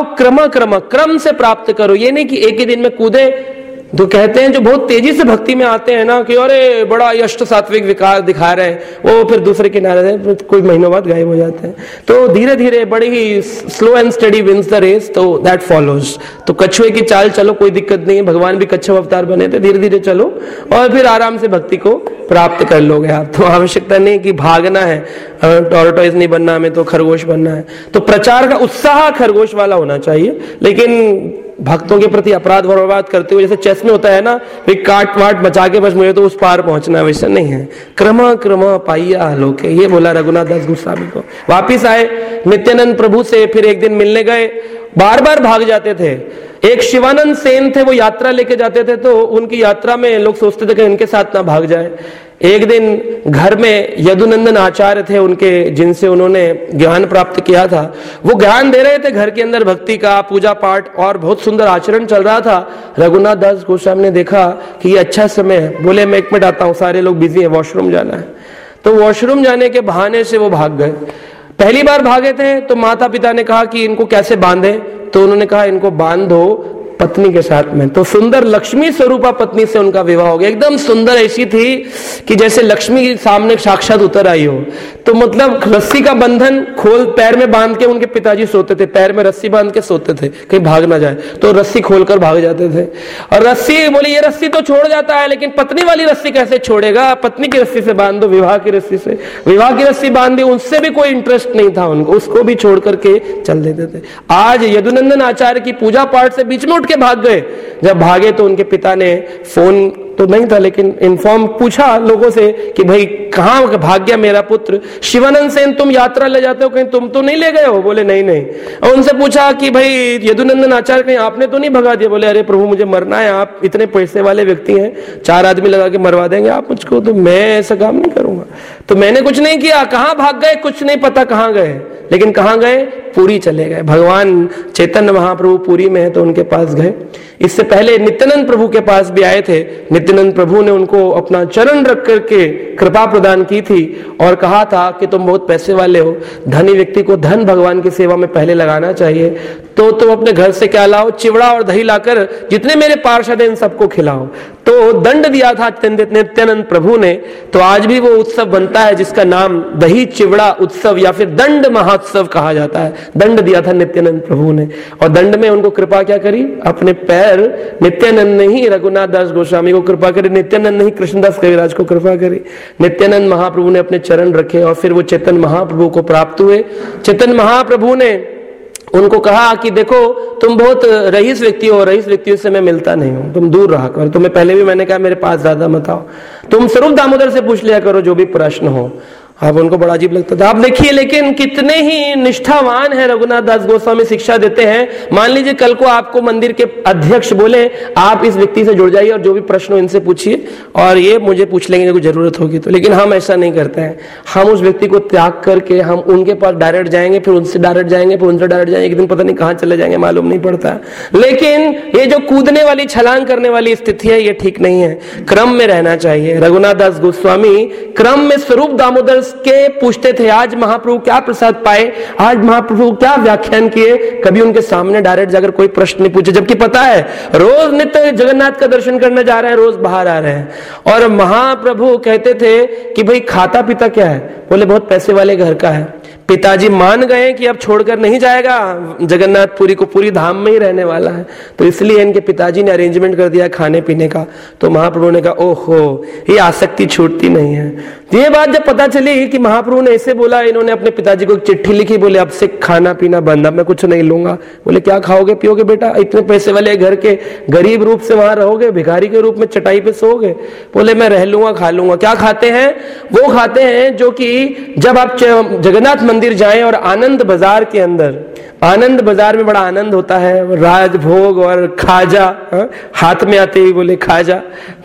क्रम से प्राप्त करो। ये नहीं कि एक ही दिन में कूदे। तो कहते हैं जो बहुत तेजी से भक्ति में आते हैं ना कि अरे बड़ा अष्ट सात्विक विकार दिखा रहे हैं, वो फिर दूसरे किनारे से कोई महीनों बाद गायब हो जाते हैं। तो धीरे धीरे बड़ी ही slow and steady wins the race, तो दैट फॉलोज। तो कछुए की चाल चलो, कोई दिक्कत नहीं है, भगवान भी कच्छप अवतार बने थे, धीरे धीरे चलो और फिर आराम से भक्ति को प्राप्त कर लोगे आप। तो आवश्यकता नहीं कि भागना है, टॉर्टोइज नहीं बनना हमें, तो खरगोश बनना है। तो प्रचार का उत्साह खरगोश वाला होना चाहिए, लेकिन भक्तों के प्रति अपराध बर्बाद करते हुए, जैसे चेस में होता है ना, काट वाट बचा के बस मुझे तो उस पार पहुंचना है, वैसा नहीं है। क्रमा पाइया लोके, ये बोला रघुनाथ दास गोस्वामी को। वापिस आए नित्यानंद प्रभु से, फिर एक दिन मिलने गए, बार बार भाग जाते थे। एक शिवानंद सेन थे, वो यात्रा लेके जाते थे, तो उनकी यात्रा में लोग सोचते थे कि इनके साथ ना भाग जाए। एक दिन घर में यदुनंदन आचार्य थे उनके, जिनसे उन्होंने ज्ञान प्राप्त किया था, वो ज्ञान दे रहे थे घर के अंदर, भक्ति का, पूजा पाठ और बहुत सुंदर आचरण चल रहा था। रघुनाथ दास गोस्वामी ने देखा कि ये अच्छा समय है, बोले मैं 1 मिनट आता हूँ, सारे लोग बिजी हैं, वॉशरूम जाना है। तो वॉशरूम जाने के बहाने से वो भाग गए। पहली बार भागे थे तो माता पिता ने कहा कि इनको कैसे बांधे, तो उन्होंने कहा इनको बांध दो पत्नी के साथ में। तो सुंदर लक्ष्मी स्वरूपा पत्नी से उनका विवाह हो गया। एकदम सुंदर ऐसी थी कि जैसे लक्ष्मी सामने साक्षात उतर आई हो। तो मतलब रस्सी का बंधन खोल पैर में बांध के उनके पिताजी सोते थे, पैर में रस्सी बांध के सोते थे कहीं भाग ना जाए, तो रस्सी खोलकर भाग जाते थे। और रस्सी बोली ये रस्सी तो छोड़ जाता है, लेकिन पत्नी वाली रस्सी कैसे छोड़ेगा, पत्नी की रस्सी से बांध दो, विवाह की रस्सी से। विवाह की रस्सी बांध दी, उससे भी कोई इंटरेस्ट नहीं था उनको, उसको भी छोड़ करके चल देते थे। आज यदुनंदन आचार्य की पूजा पाठ से बीच में उठ के भाग गए। जब भागे तो उनके पिता ने फोन तो नहीं था, लेकिन इन्फॉर्म पूछा लोगों से कि भाई कहाँ भाग गया मेरा पुत्र। शिवानंद सेन तुम यात्रा ले जाते हो, कहीं तुम तो नहीं ले गए हो? बोले नहीं नहीं। और उनसे पूछा कि भाई यदुनंदन आचार्य कहीं आपने तो नहीं भगा दिया? बोले अरे प्रभु मुझे मरना है, आप इतने पैसे वाले व्यक्ति हैं, 4 आदमी लगा के मरवा देंगे आप मुझको, तो मैं ऐसा काम नहीं करूंगा। तो मैंने कुछ नहीं किया। कहाँ भाग गए कुछ नहीं पता कहाँ गए, लेकिन कहाँ गए? पुरी चले गए। भगवान चैतन्य महाप्रभु पुरी में है तो उनके पास गए। इससे पहले नित्यानंद प्रभु के पास भी आए थे। नित्यानंद प्रभु ने उनको अपना चरण रख करके कृपा प्रदान की थी और कहा था कि तुम बहुत पैसे वाले हो, धनी व्यक्ति को धन भगवान की सेवा में पहले लगाना चाहिए, तो तुम अपने घर से क्या लाओ, चिवड़ा और दही लाकर जितने मेरे पार्षद हैं इन सबको खिलाओ। तो दंड दिया था नित्यानंद प्रभु ने। तो आज भी वो उत्सव बनता है जिसका नाम दही चिवड़ा उत्सव या फिर दंड महोत्सव कहा जाता है। दंड दिया था नित्यानंद प्रभु ने, और दंड में उनको कृपा क्या करी? अपने पैर नित्यानंद ने ही रघुनाथ दास गोस्वामी को कृपा करी, नित्यानंद ने ही कृष्णदास कविराज को कृपा करी। नित्यानंद महाप्रभु ने अपने चरण रखे और फिर वो चैतन्य महाप्रभु को प्राप्त हुए। चैतन्य महाप्रभु ने उनको कहा कि देखो तुम बहुत रईस व्यक्ति हो, रईस व्यक्तियों से मैं मिलता नहीं हूं, तुम दूर रहा करो। तुम्हें पहले भी मैंने कहा मेरे पास ज्यादा मत आओ, तुम स्वरूप दामोदर से पूछ लिया करो जो भी प्रश्न हो। अब उनको बड़ा अजीब लगता था। आप देखिए लेकिन कितने ही निष्ठावान है रघुनाथ दास गोस्वामी, शिक्षा देते हैं। मान लीजिए कल को आपको मंदिर के अध्यक्ष बोले आप इस व्यक्ति से जुड़ जाइए और जो भी प्रश्न हो इनसे पूछिए और ये मुझे पूछ लेंगे कोई जरूरत होगी तो, लेकिन हम ऐसा नहीं करते हैं। हम उस व्यक्ति को त्याग करके हम उनके पास डायरेक्ट जाएंगे, फिर उनसे डायरेक्ट जाएंगे, फिर उनसे डायरेक्ट जाएंगे, एक दिन पता नहीं कहाँ चले जाएंगे मालूम नहीं पड़ता। लेकिन ये जो कूदने वाली छलांग करने वाली स्थिति है ये ठीक नहीं है, क्रम में रहना चाहिए। रघुनाथ दास गोस्वामी क्रम में स्वरूप दामोदर के पूछते थे आज महाप्रभु क्या प्रसाद पाए, आज महाप्रभु क्या व्याख्यान किए। कभी उनके सामने डायरेक्ट जाकर कोई प्रश्न नहीं पूछे, जबकि पता है रोज नित्य जगन्नाथ का दर्शन करने जा रहे हैं, रोज बाहर आ रहे हैं। और महाप्रभु कहते थे कि भाई खाता पीता क्या है? बोले बहुत पैसे वाले घर का है। पिताजी मान गए कि अब छोड़कर नहीं जाएगा जगन्नाथपुरी को, पूरी धाम में ही रहने वाला है, तो इसलिए इनके पिताजी ने अरेंजमेंट कर दिया खाने पीने का। तो महाप्रभु ने कहा ओहो ये आसक्ति छूटती नहीं है। ये बात जब पता चली कि महाप्रभु ने ऐसे बोला, इन्होंने अपने पिताजी को एक चिट्ठी लिखी, बोले अब से खाना पीना बंद, अब मैं कुछ नहीं लूंगा। बोले क्या खाओगे पियोगे बेटा, इतने पैसे वाले घर के, गरीब रूप से वहां रहोगे, भिखारी के रूप में चटाई पे सोओगे? बोले मैं रह लूंगा खा लूंगा। क्या खाते हैं? वो खाते हैं जो कि जब आप जगन्नाथ मंदिर जाएं और आनंद बाजार के अंदर, आनंद बाजार में बड़ा आनंद होता है, राजभोग और खाजा हाथ में आते ही बोले खाजा।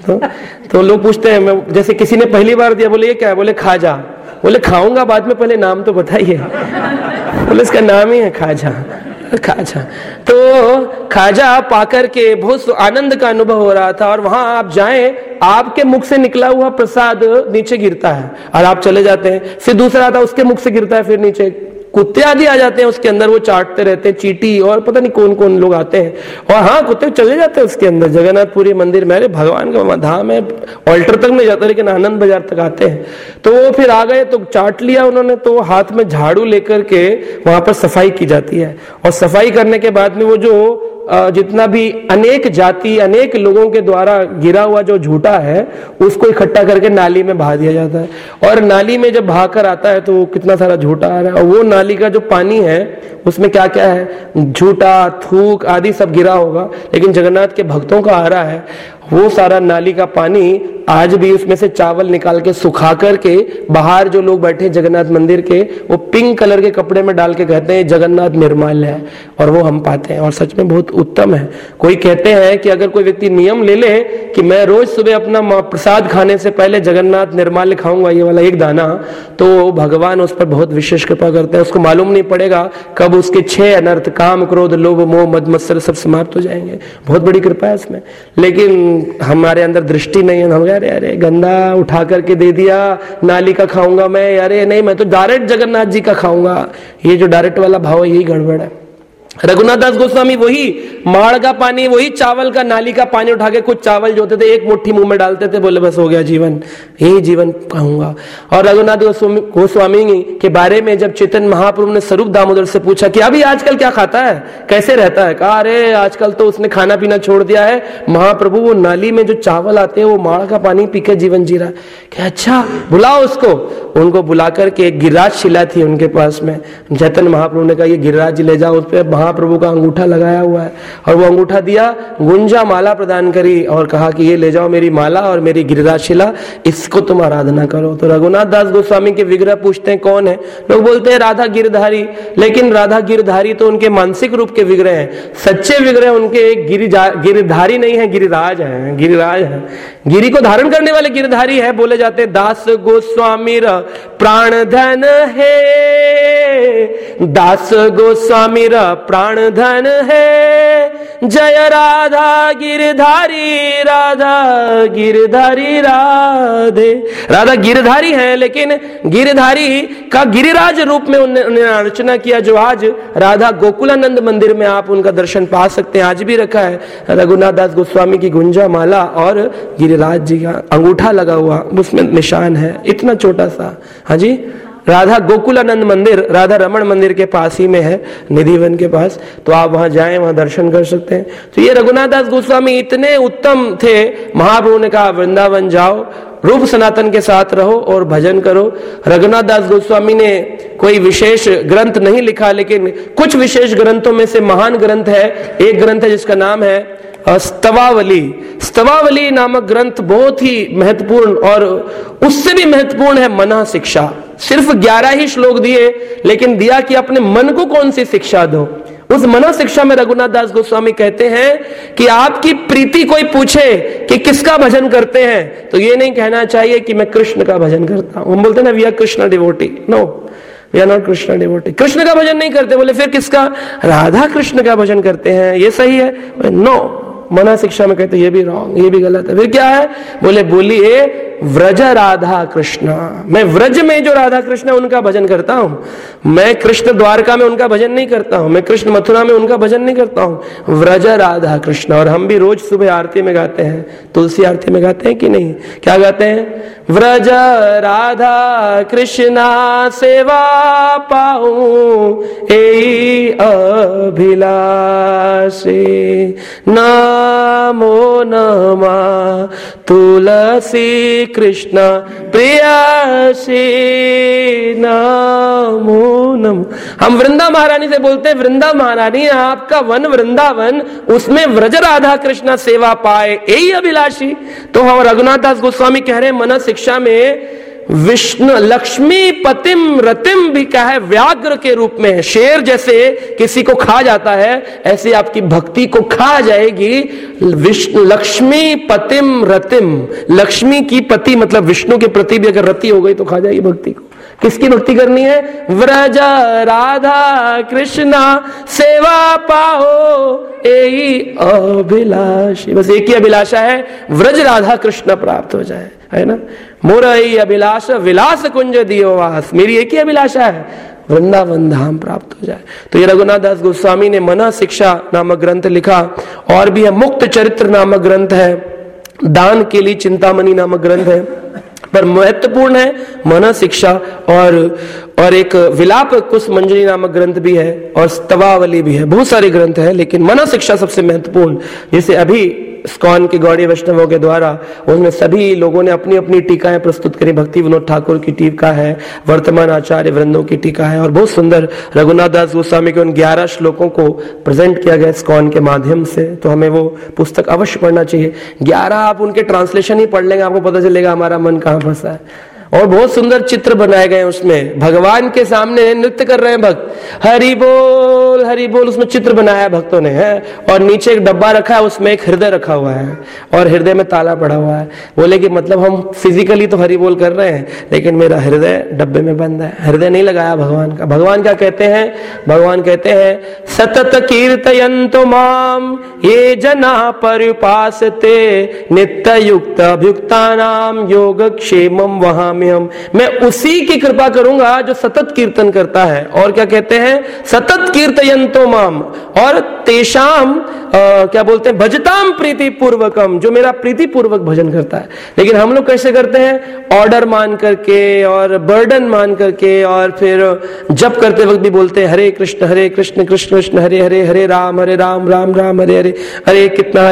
तो लोग पूछते हैं, जैसे किसी ने पहली बार दिया, बोले ये क्या है? बोले खाजा। बोले खाऊंगा बाद में, पहले नाम तो बताइए। बोले इसका नाम ही है खाजा। खाजा। तो खाजा पाकर के बहुत आनंद का अनुभव हो रहा था, और वहां आप जाएं, आपके मुख से निकला हुआ प्रसाद नीचे गिरता है और आप चले जाते हैं, फिर दूसरा आता है उसके मुख से गिरता है, फिर नीचे कुत्ते आदि आ जाते हैं उसके अंदर, वो चाटते रहते हैं, चींटी और पता नहीं कौन कौन लोग आते हैं, और हाँ कुत्ते चले जाते हैं उसके अंदर। जगन्नाथपुरी मंदिर में, अरे भगवान का धाम है, ऑल्टर तक नहीं जाता लेकिन आनंद बाजार तक आते हैं। तो वो फिर आ गए तो चाट लिया उन्होंने, तो हाथ में झाड़ू लेकर के वहां पर सफाई की जाती है, और सफाई करने के बाद में वो जो जितना भी अनेक जाति अनेक लोगों के द्वारा गिरा हुआ जो झूठा है उसको इकट्ठा करके नाली में बहा दिया जाता है, और नाली में जब बहा कर आता है तो कितना सारा झूठा आ रहा है, और वो नाली का जो पानी है उसमें क्या क्या है, झूठा थूक आदि सब गिरा होगा, लेकिन जगन्नाथ के भक्तों का आ रहा है वो सारा नाली का पानी आज भी उसमें से चावल निकाल के सुखा करके बाहर जो लोग बैठे जगन्नाथ मंदिर के, वो पिंक कलर के कपड़े में डाल के कहते हैं जगन्नाथ निर्मल है, और वो हम पाते हैं, और सच में बहुत उत्तम है। कोई कहते हैं कि अगर कोई व्यक्ति नियम ले ले कि मैं रोज सुबह अपना प्रसाद खाने से पहले जगन्नाथ निर्मल खाऊंगा ये वाला एक दाना, तो भगवान उस पर बहुत विशेष कृपा करते हैं, उसको मालूम नहीं पड़ेगा कब उसके 6 अनर्थ काम क्रोध लोभ मोह मद मत्सर सब समाप्त हो जाएंगे, बहुत बड़ी कृपा है उसमें। लेकिन हमारे अंदर दृष्टि नहीं है, हम अरे अरे गंदा उठा करके दे दिया, नाली का खाऊंगा मैं, अरे नहीं मैं तो डायरेक्ट जगन्नाथ जी का खाऊंगा, ये जो डायरेक्ट वाला भाव है यही गड़बड़ है। रघुनाथ दास गोस्वामी वही माड़ का पानी, वही चावल का नाली का पानी उठा के, कुछ चावल जो होते थे एक मुट्ठी मुंह में डालते थे, बोले बस हो गया जीवन, यही जीवन कहूंगा। और रघुनाथ गोस्वामी के बारे में जब चैतन्य महाप्रभु ने स्वरूप दामोदर से पूछा कि अभी आजकल क्या खाता है, कैसे रहता है, कहा अरे आजकल तो उसने खाना पीना छोड़ दिया है, महाप्रभु वो नाली में जो चावल आते हैं वो माड़ का पानी पीकर जीवन जी रहा है। क्या अच्छा, बुलाओ उसको। उनको बुला करके एक गिरिराज शिला थी उनके पास में, चैतन्य महाप्रभु ने कहा ये गिरिराज ले जाओ, उस पर महाप्रभु का अंगूठा लगाया हुआ है, और वो अंगूठा दिया, गुंजा माला प्रदान करी और कहा कि ये ले जाओ मेरी माला और मेरी गिरिराज शिला, इसको तुम आराधना करो। तो रघुनाथ दास गोस्वामी के विग्रह पूछते हैं कौन है, लोग बोलते हैं राधा गिरधारी, लेकिन राधा गिरधारी तो उनके मानसिक रूप के विग्रह हैं, सच्चे विग्रह उनके गिरधारी नहीं है, गिरिराज है, गिरिराज है, गिरि को धारण करने वाले गिरधारी है। बोले जाते दास गोस्वामी प्राण धन है, दास गोस्वामी प्राण धन है, जय राधा गिरधारी, राधा गिरधारी राधे। राधा गिरधारी है, लेकिन गिरधारी का गिरिराज रूप में उन्होंने अर्चना किया, जो आज राधा गोकुलानंद मंदिर में आप उनका दर्शन पा सकते हैं, आज भी रखा है रघुनाथ दास गोस्वामी की गुंजा माला और गिरिराज जी का अंगूठा लगा हुआ, उसमें निशान है इतना छोटा सा। हाँ जी, राधा गोकुलानंद मंदिर राधा रमण मंदिर के पास ही में है, निधिवन के पास, तो आप वहां जाएं, वहां दर्शन कर सकते हैं। तो ये रघुनाथ दास गोस्वामी इतने उत्तम थे, महाप्रभु ने कहा वृंदावन जाओ, रूप सनातन के साथ रहो और भजन करो। रघुनाथ दास गोस्वामी ने कोई विशेष ग्रंथ नहीं लिखा, लेकिन कुछ विशेष ग्रंथों में से महान ग्रंथ है, एक ग्रंथ है जिसका नाम है स्तवावली। स्तवावली नामक ग्रंथ बहुत ही महत्वपूर्ण, और उससे भी महत्वपूर्ण है मना शिक्षा। सिर्फ 11 ही श्लोक दिए, लेकिन दिया कि अपने मन को कौन सी शिक्षा दो। उस मना शिक्षा में रघुनाथ दास गोस्वामी कहते हैं कि आपकी प्रीति कोई पूछे कि किसका भजन करते हैं, तो ये नहीं कहना चाहिए कि मैं कृष्ण का भजन करता हूं। हम बोलते हैं ना we are Krishna devotee, no we are not Krishna devotee. Krishna का भजन नहीं करते, बोले फिर किसका, राधा कृष्ण का भजन करते हैं, ये सही है, नो। मना शिक्षा में कहते ये भी रॉन्ग, ये भी गलत है। फिर क्या है, बोले बोलिए व्रज राधा कृष्ण, मैं व्रज में जो राधा कृष्ण है उनका भजन करता हूं, मैं कृष्ण द्वारका में उनका भजन नहीं करता हूं, मैं कृष्ण मथुरा में उनका भजन नहीं करता हूं, व्रज राधा कृष्ण। और हम भी रोज सुबह आरती में गाते हैं, तुलसी आरती में गाते हैं कि नहीं, क्या गाते हैं, व्रज राधा कृष्णा सेवा पाऊं एई अभिलाषे, नमो नमः तुलसी कृष्ण प्रियसी, नमो नमः। हम वृंदा महारानी से बोलते हैं वृंदा महारानी आपका वन वृंदावन, उसमें व्रज राधा कृष्ण सेवा पाए यही अभिलाषी। तो हम रघुनाथ दास गोस्वामी कह रहे हैं मन शिक्षा में विष्णु लक्ष्मी पतिम रतिम भी क्या है, व्याघ्र के रूप में है। शेर जैसे किसी को खा जाता है, ऐसे आपकी भक्ति को खा जाएगी विष्णु लक्ष्मी पतिम रतिम। लक्ष्मी की पति मतलब विष्णु के प्रति भी अगर रति हो गई तो खा जाएगी भक्ति को। किसकी भक्ति करनी है? व्रज राधा कृष्णा सेवा पाओ यही अभिलाषी। बस एक ही अभिलाषा है, व्रज राधा कृष्ण प्राप्त हो जाए, है ना। मोरई अभिलाष विलास कुंज दियो वास, मेरी एक ही अभिलाषा है, वृंदावन धाम प्राप्त हो जाए। तो ये रघुनाथ दास गोस्वामी ने मन शिक्षा नामक ग्रंथ लिखा। और भी है, मुक्त चरित्र नामक ग्रंथ है, दान के लिए चिंतामणि नामक ग्रंथ है, पर महत्वपूर्ण है मन शिक्षा। और एक विलाप कुश मंजरी नामक ग्रंथ भी है, और स्तवावली भी है, बहुत सारे ग्रंथ है, लेकिन मन शिक्षा सबसे महत्वपूर्ण। जैसे अभी स्कॉन के गौड़ी वैष्णवों के द्वारा उसमें सभी लोगों ने अपनी अपनी टीकाएं प्रस्तुत करी। भक्ति विनोद ठाकुर की टीका है, वर्तमान आचार्य वृंदों की टीका है, और बहुत सुंदर रघुनाथ दास गोस्वामी के उन 11 श्लोकों को प्रेजेंट किया गया स्कॉन के माध्यम से। तो हमें वो पुस्तक अवश्य पढ़ना चाहिए। 11 आप उनके ट्रांसलेशन ही पढ़ लेंगे, आपको पता चलेगा हमारा मन कहाँ फंसा है। और बहुत सुंदर चित्र बनाए गए उसमें, भगवान के सामने नृत्य कर रहे हैं भक्त, हरि बोल उसमें चित्र बनाया है भक्तों ने, है। और नीचे एक डब्बा रखा है, उसमें एक हृदय रखा हुआ है, और हृदय में ताला पड़ा हुआ है। बोले कि मतलब हम फिजिकली तो हरि बोल कर रहे हैं, लेकिन मेरा हृदय डब्बे में बंद है, हृदय नहीं लगाया भगवान का। भगवान क्या कहते हैं? भगवान कहते हैं, सतत कीर्तयन्तो माम ये जना परिपासते नित्य युक्त अभियुक्तानाम योगक्षेमम वहां मैं उसी की कृपा करूंगा जो सतत कीर्तन करता है। और क्या कहते हैं? सतत कीर्तयन्तो माम, और तेषाम क्या बोलते हैं? भजताम प्रीति पूर्वकम, जो मेरा प्रीति पूर्वक भजन करता है। लेकिन हम लोग कैसे करते हैं? ऑर्डर मान करके और बर्डन मान करके, और फिर जप करते वक्त भी बोलते हैं हरे कृष्ण कृष्ण कृष्ण हरे हरे, हरे राम राम राम हरे हरे, हरे कितना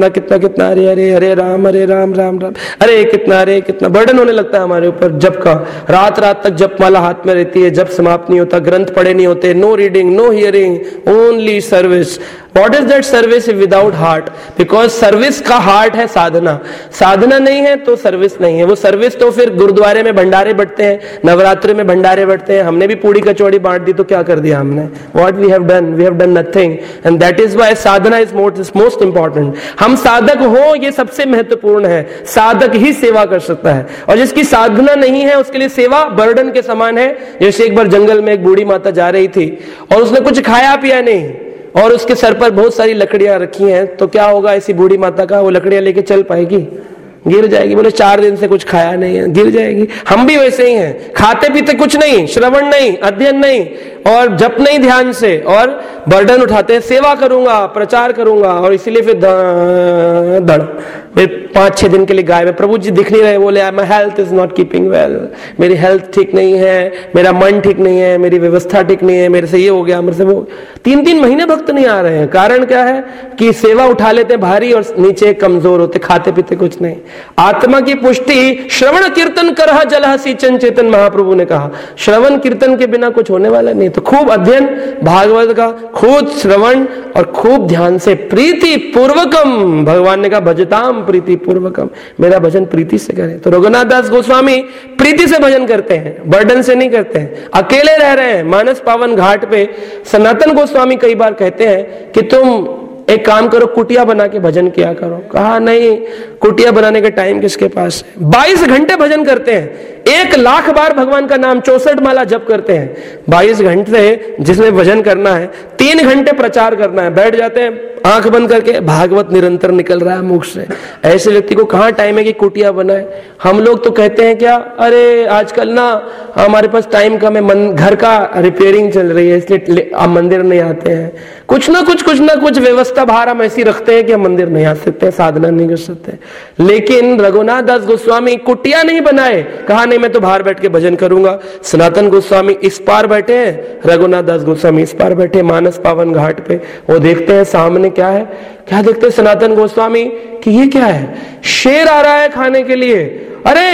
हरे राम राम राम हरे कितना। बर्डन होने लगता है हमारे ऊपर जप का। रात तक जप माला हाथ में रहती है, जप समाप्त नहीं होता, ग्रंथ पढ़े नहीं होते, no reading no hearing, only service. What is that service without heart? Because service का हार्ट है साधना। साधना नहीं है तो सर्विस नहीं है। वो सर्विस तो फिर गुरुद्वारे में भंडारे बंटते हैं, नवरात्रि में भंडारे बंटते हैं। हमने भी पूड़ी कचौड़ी बांट दी तो क्या कर दिया हमने? What we have done? We have done nothing. And that is why Sadhana is most important. हम साधक हो, ये सबसे महत्वपूर्ण है। साधक ही सेवा कर सकता है, और जिसकी साधना नहीं है उसके लिए सेवा बर्डन के समान है। जैसे एक बार जंगल में एक बूढ़ी माता जा रही थी और उसने कुछ खाया पिया नहीं, और उसके सर पर बहुत सारी लकड़ियां रखी हैं, तो क्या होगा ऐसी बूढ़ी माता का? वो लकड़ियां लेके चल पाएगी? गिर जाएगी। बोले 4 दिन से कुछ खाया नहीं है, गिर जाएगी। हम भी वैसे ही हैं, खाते पीते कुछ नहीं, श्रवण नहीं, अध्ययन नहीं, और जप नहीं ध्यान से, और बर्डन उठाते हैं सेवा करूंगा, प्रचार करूंगा, और इसीलिए फिर धड़ 5-6 दिन के लिए गायब है। प्रभु जी दिख नहीं रहे, बोले my health is not keeping well, मेरी हेल्थ ठीक नहीं है, मेरा मन ठीक नहीं है, मेरी व्यवस्था ठीक नहीं है, मेरे से ये हो गया, मेरे से वो। 3-3 महीने भक्त नहीं आ रहे हैं। कारण क्या है? कि सेवा उठा लेते भारी और नीचे कमजोर होते, खाते पीते कुछ नहीं। आत्मा की पुष्टि श्रवण कीर्तन करह जलह सिंचन चेतन महाप्रभु ने कहा। श्रवण कीर्तन के बिना कुछ होने वाला नहीं। तो खूब अध्ययन भागवत का, खूब श्रवण, और खूब ध्यान से प्रीति पूर्वकम। भगवान ने कहा भजताम प्रीति पूर्वकम, मेरा भजन प्रीति से करें। तो रघुनाथ दास गोस्वामी प्रीति से भजन करते हैं, बर्डन से नहीं करते हैं। अकेले रह रहे हैं मानस पावन घाट पे। सनातन गोस्वामी कई बार कहते हैं कि तुम एक काम करो, कुटिया बना के भजन किया करो। कहा नहीं, कुटिया बनाने का टाइम किसके पास है? 22 घंटे भजन करते हैं, 1 लाख बार भगवान का नाम 64 माला जप करते हैं। 22 घंटे जिसमें भजन करना है, 3 घंटे प्रचार करना है, बैठ जाते हैं आंख बंद करके, भागवत निरंतर निकल रहा है मुख से। ऐसे व्यक्ति को कहाँ टाइम है कि कुटिया बनाए? हम लोग तो कहते हैं क्या, अरे आजकल ना हमारे पास टाइम कम है, घर का रिपेयरिंग चल रही है इसलिए आप मंदिर नहीं आते हैं। कुछ ना कुछ व्यवस्था बाहर हम ऐसी रखते हैं कि हम मंदिर नहीं आ सकते, साधना नहीं कर सकते। लेकिन रघुनाथ दास गोस्वामी कुटिया नहीं बनाए, कहा नहीं मैं तो बाहर बैठ के भजन करूंगा। सनातन गोस्वामी इस पार बैठे हैं, रघुनाथ दास गोस्वामी इस पार बैठे मानस पावन घाट पे। वो देखते हैं सामने क्या है, क्या देखते हैं सनातन गोस्वामी कि ये क्या है? शेर आ रहा है खाने के लिए। अरे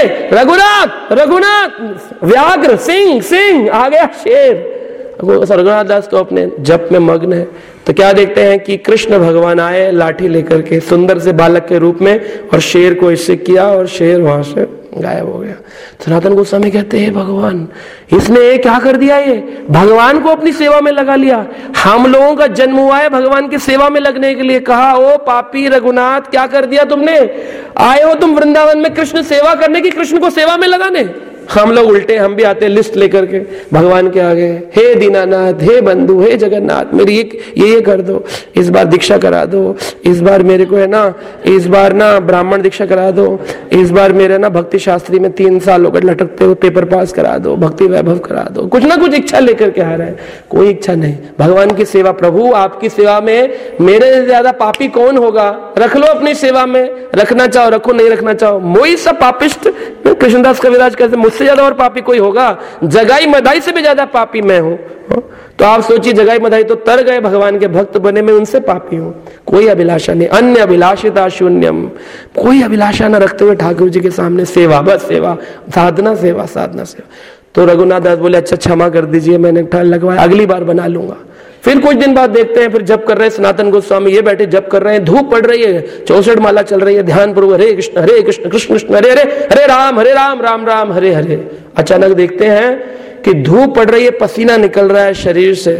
रघुनाथ व्याघ्र सिंह आ गया शेर। रघुनाथ दास तो अपने जप में मग्न है। तो क्या देखते हैं कि कृष्ण भगवान आए लाठी लेकर के सुंदर से बालक के रूप में, और शेर को इससे किया और शेर वहां से गायब हो गया। सनातन गोस्वामी कहते हैं भगवान इसने क्या कर दिया? ये भगवान को अपनी सेवा में लगा लिया। हम लोगों का जन्म हुआ है भगवान की सेवा में लगने के लिए। कहा ओ पापी रघुनाथ, क्या कर दिया तुमने? आए हो तुम वृंदावन में कृष्ण सेवा करने की, कृष्ण को सेवा में लगाने। हम लोग उल्टे, हम भी आते हैं लिस्ट लेकर के भगवान के आगे, हे दीनानाथ, हे बंधु, हे जगन्नाथ, मेरी ये कर दो, इस बार दीक्षा करा दो, इस बार मेरे को है ना, इस बार ना ब्राह्मण दीक्षा करा दो, इस बार मेरे ना भक्ति शास्त्री में 3 साल हो गए लटकते हुए, पेपर पास करा दो, भक्ति वैभव करा दो। कुछ ना कुछ इच्छा लेकर के आ रहे हैं, कोई इच्छा नहीं। भगवान की सेवा, प्रभु आपकी सेवा में मेरे से ज्यादा पापी कौन होगा, रख लो अपनी सेवा में, रखना चाहो रखो, नहीं रखना चाहो, मोई सब पापिष्ट। कृष्णदास कविराज कहते मुझसे ज्यादा और पापी कोई होगा, जगाई मदाई से भी ज्यादा पापी मैं हूं। तो आप सोचिए, जगाई मदाई तो तर गए, भगवान के भक्त बने, मैं उनसे पापी हूं। कोई अभिलाषा नहीं, अन्य अभिलाषिता शून्यम, कोई अभिलाषा न रखते हुए ठाकुर जी के सामने सेवा, बस सेवा, साधना सेवा, साधना सेवा। तो रघुनाथ दास बोले अच्छा क्षमा कर दीजिए, मैंने ठान लगवाया, अगली बार बना लूंगा। फिर कुछ दिन बाद देखते हैं, फिर जप कर रहे हैं सनातन गोस्वामी, ये बैठे जप कर रहे हैं, धूप पड़ रही है, 64 माला चल रही है, ध्यान पूर्वक हरे कृष्ण कृष्ण कृष्ण हरे हरे, हरे राम राम राम हरे हरे। अचानक देखते हैं कि धूप पड़ रही है, पसीना निकल रहा है शरीर से,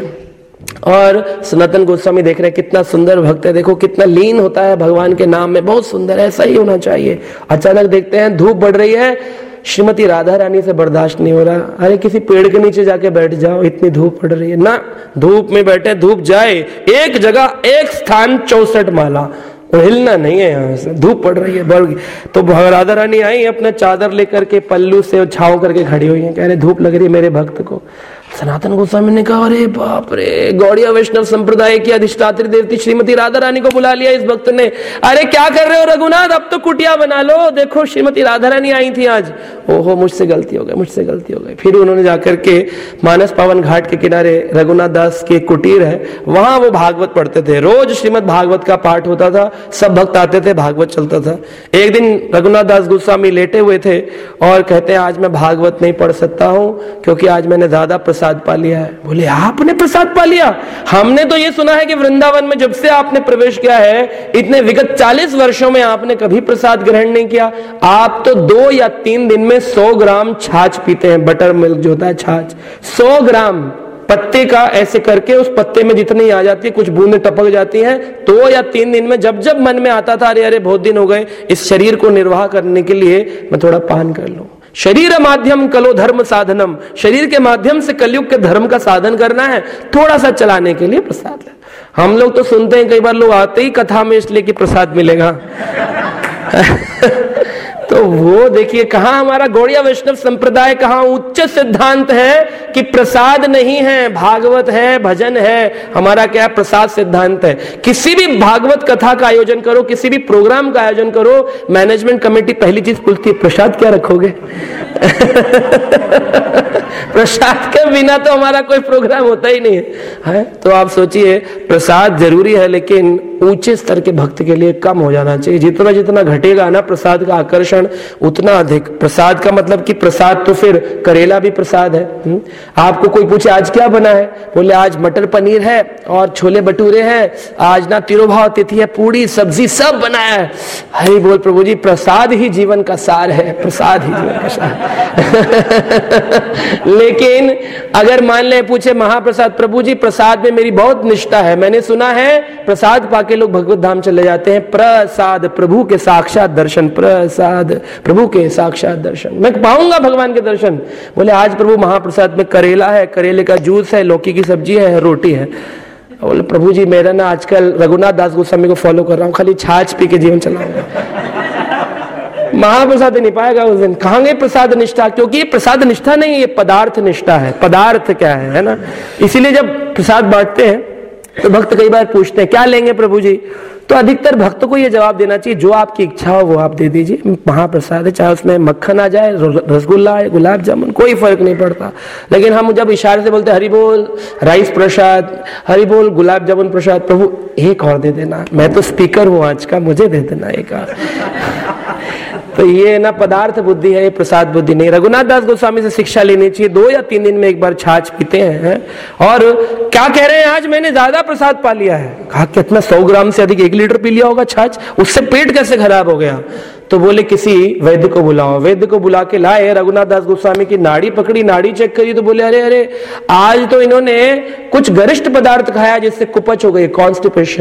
और सनातन गोस्वामी देख रहे हैं कितना सुंदर भक्त है, देखो कितना लीन होता है भगवान के नाम में, बहुत सुंदर है, ऐसा ही होना चाहिए। अचानक देखते हैं धूप बढ़ रही है, श्रीमती राधा रानी से बर्दाश्त नहीं हो रहा, अरे किसी पेड़ के नीचे जाके बैठ जाओ, इतनी धूप पड़ रही है ना। धूप में बैठे, धूप जाए, एक जगह एक स्थान 64 माला, हिलना नहीं है, यहां से धूप पड़ रही है, बढ़ गई। तो राधा रानी आई अपना चादर लेकर के, पल्लू से छाव करके खड़ी हुई है, कह रहे धूप लग रही है मेरे भक्त को। सनातन गोस्वामी ने कहा अरे बाप रे, गौड़िया वैष्णव संप्रदाय की अधिष्ठात्री देवती श्रीमती राधा रानी को बुला लिया इस भक्त ने। अरे क्या कर रहे हो रघुनाथ, अब तो कुटिया बना लो, देखो श्रीमती राधा रानी आई थी आज। ओहो, मुझसे गलती हो गई, मुझसे गलती हो गई। फिर उन्होंने जाकर के मानस पावन घाट के किनारे रघुनाथ दास की कुटीर है, वहां वो भागवत पढ़ते थे, रोज श्रीमद भागवत का पाठ होता था, सब भक्त आते थे, भागवत चलता था। एक दिन रघुनाथ दास गोस्वामी लेटे हुए थे और कहते हैं आज मैं भागवत नहीं पढ़ सकता हूं क्योंकि आज मैंने ज्यादा प्रसाद पा लिया है। बोले आपने प्रसाद पा लिया? हमने तो ये सुना है कि वृंदावन में जब से आपने प्रवेश किया है, इतने विगत 40 वर्षों में आपने कभी प्रसाद ग्रहण नहीं किया। आप तो 2 या 3 दिन में 100 ग्राम छाछ पीते हैं, बटर मिल्क जो होता है छाछ, 100 ग्राम पत्ते का ऐसे करके, उस पत्ते में जितनी आ जाती है, कुछ बूंदें टपक जाती हैं, 2 या 3 दिन में जब जब मन में आता था अरे अरे बहुत दिन हो गए, इस शरीर को निर्वाह करने के लिए मैं थोड़ा पान कर लूं। शरीर माध्यम कलो धर्म साधनम, शरीर के माध्यम से कलयुग के धर्म का साधन करना है, थोड़ा सा चलाने के लिए प्रसाद है। हम लोग तो सुनते हैं, कई बार लोग आते ही कथा में इसलिए कि प्रसाद मिलेगा। तो वो देखिए कहां हमारा गौड़िया वैष्णव संप्रदाय, कहां उच्च सिद्धांत है कि प्रसाद नहीं है, भागवत है, भजन है। हमारा क्या है, प्रसाद सिद्धांत है। किसी भी भागवत कथा का आयोजन करो, किसी भी प्रोग्राम का आयोजन करो, मैनेजमेंट कमेटी पहली चीज पूछती है प्रसाद क्या रखोगे? प्रसाद के बिना तो हमारा कोई प्रोग्राम होता ही नहीं है। तो आप सोचिए, प्रसाद जरूरी है, लेकिन ऊंचे स्तर के भक्त के लिए कम हो जाना चाहिए। जितना जितना घटेगा ना प्रसाद का आकर्षण, उतना अधिक। प्रसाद का मतलब कि प्रसाद तो फिर करेला भी प्रसाद है। आपको कोई पूछे आज क्या बना है, बोले आज मटर पनीर है और छोले भटूरे हैं, आज ना तिरुभाव तिथि है, पूड़ी सब्जी सब बनाया है। हरि बोल प्रभु जी, प्रसाद ही जीवन का सार है, प्रसाद ही जीवन का सार। लेकिन अगर मान ले पूछे महाप्रसाद, प्रभु जी प्रसाद में मेरी बहुत निष्ठा है, मैंने सुना है प्रसाद पाके लोग भगवत धाम चले जाते हैं। प्रसाद प्रभु के साक्षात दर्शन, प्रसाद प्रभु के साक्षात दर्शन, मैं पाऊंगा भगवान के दर्शन। बोले आज प्रभु महाप्रसाद में करेला है, करेले का जूस है, लौकी की सब्जी है, रोटी है। बोले प्रभु जी मेरा ना आजकल रघुनाथ दास गोस्वामी को फॉलो कर रहा हूँ, खाली छाछ पी के जीवन चलाऊंगा। महाप्रसाद नहीं पाएगा उस दिन। कहांगे प्रसाद निष्ठा? क्योंकि प्रसाद निष्ठा नहीं, ये पदार्थ निष्ठा है। पदार्थ क्या है ना? इसीलिए जब प्रसाद बांटते हैं तो भक्त कई बार पूछते हैं क्या लेंगे प्रभु जी, तो अधिकतर भक्तों को यह जवाब देना चाहिए जो आपकी इच्छा हो वो आप दे दीजिए। महाप्रसाद है, चाहे उसमें मक्खन आ जाए, रसगुल्ला है, गुलाब जामुन, कोई फर्क नहीं पड़ता। लेकिन हम जब इशारे से बोलते हरि बोल राइस प्रसाद, हरि बोल गुलाब जामुन प्रसाद, प्रभु एक और दे देना, मैं तो स्पीकर हूं आज का, मुझे दे देना एक और। तो ये ना पदार्थ बुद्धि है, ये प्रसाद बुद्धि नहीं। रघुनाथ दास गोस्वामी से शिक्षा लेनी चाहिए। 2 या 3 दिन में एक बार छाछ पीते हैं और क्या कह रहे हैं, आज मैंने ज्यादा प्रसाद पा लिया है। कहा कितना, 100 ग्राम से अधिक 1 लीटर पी लिया होगा छाछ, उससे पेट कैसे खराब हो गया? तो बोले किसी वैद्य को बुलाओ। वैद्य को बुला के लाए, रघुनाथ दास गोस्वामी की नाड़ी पकड़ी, नाड़ी चेक करी तो बोले अरे अरे आज तो इन्होंने कुछ गरिष्ठ पदार्थ खाया जिससे कुपच हो गई, कॉन्स्टिपेशन।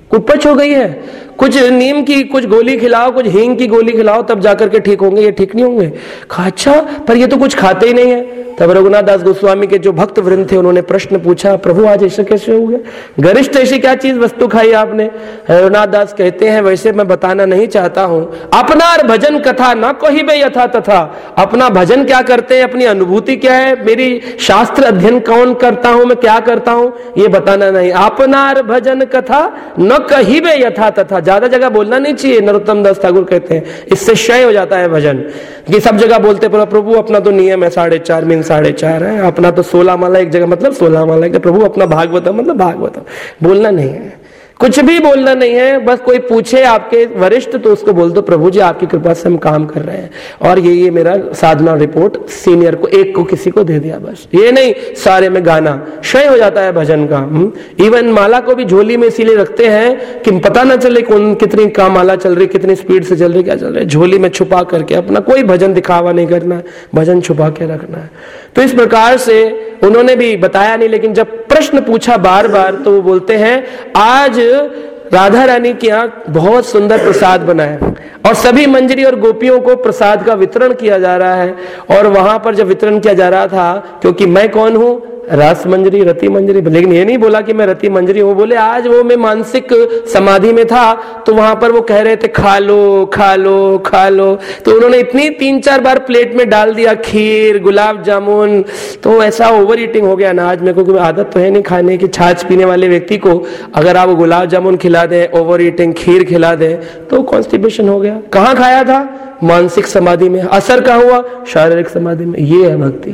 उपज हो गई है। कुछ नीम की कुछ गोली खिलाओ, कुछ हींग की गोली खिलाओ, तब जाकर के ठीक होंगे, ये ठीक नहीं होंगे। कहा अच्छा, पर ये तो कुछ खाते ही नहीं है। तब रघुनाथ दास गोस्वामी के जो भक्त वृंद थे उन्होंने प्रश्न पूछा, प्रभु आज ऐसे कैसे हो गया, गरिष्ठ ऐसी क्या चीज वस्तु खाई आपने? रघुनाथ दास कहते हैं वैसे मैं बताना नहीं चाहता हूं, अपनार भजन कथा न कोई बे यथा तथा। अपना भजन क्या करते हैं, अपनी अनुभूति क्या है, मेरी शास्त्र अध्ययन कौन करता हूं, मैं क्या करता हूं, ये बताना नहीं। अपनार भजन कथा न कही बे यथा तथा, ज्यादा जगह बोलना नहीं चाहिए। नरोत्तम दास ठाकुर कहते हैं इससे क्षय हो जाता है भजन, कि सब जगह बोलते प्रभु अपना तो नियम है 4.5 मीन 4.5 है, अपना तो 16 माला एक जगह मतलब 16 माला है, प्रभु अपना भागवतम मतलब भागवतम, बोलना नहीं है, कुछ भी बोलना नहीं है। बस कोई पूछे आपके वरिष्ठ तो उसको बोल दो प्रभु जी आपकी कृपा से हम काम कर रहे हैं और ये मेरा साधना रिपोर्ट सीनियर को एक को किसी को दे दिया, बस ये नहीं सारे में गाना, क्षय हो जाता है भजन का। इवन माला को भी झोली में इसीलिए रखते हैं कि पता ना चले कौन कितनी का माला चल रही, कितनी स्पीड से चल रही, क्या चल रहा है, झोली में छुपा करके अपना कोई भजन दिखावा नहीं करना है, भजन छुपा के रखना है। तो इस प्रकार से उन्होंने भी बताया नहीं, लेकिन जब प्रश्न पूछा बार बार तो वो बोलते हैं आज राधा रानी के यहाँ बहुत सुंदर प्रसाद बना है और सभी मंजरी और गोपियों को प्रसाद का वितरण किया जा रहा है। और वहां पर जब वितरण किया जा रहा था, क्योंकि मैं कौन हूं, रस मंजरी रति मंजरी, लेकिन ये नहीं बोला कि मैं रति मंजरी हूं, बोले आज वो मैं मानसिक समाधि में था तो वहां पर वो कह रहे थे खा लो खा लो खा लो, तो उन्होंने इतनी 3-4 बार प्लेट में डाल दिया खीर गुलाब जामुन, तो ऐसा ओवर ईटिंग हो गया अनाज में, क्योंकि आदत तो है नहीं खाने की। छाछ पीने वाले व्यक्ति को अगर आप गुलाब जामुन खिला दें, ओवर ईटिंग खीर खिला दें तो कॉन्स्टिपेशन हो गया। कहाँ खाया था? मानसिक समाधि में। असर कहाँ हुआ? शारीरिक समाधि में। ये है भक्ति,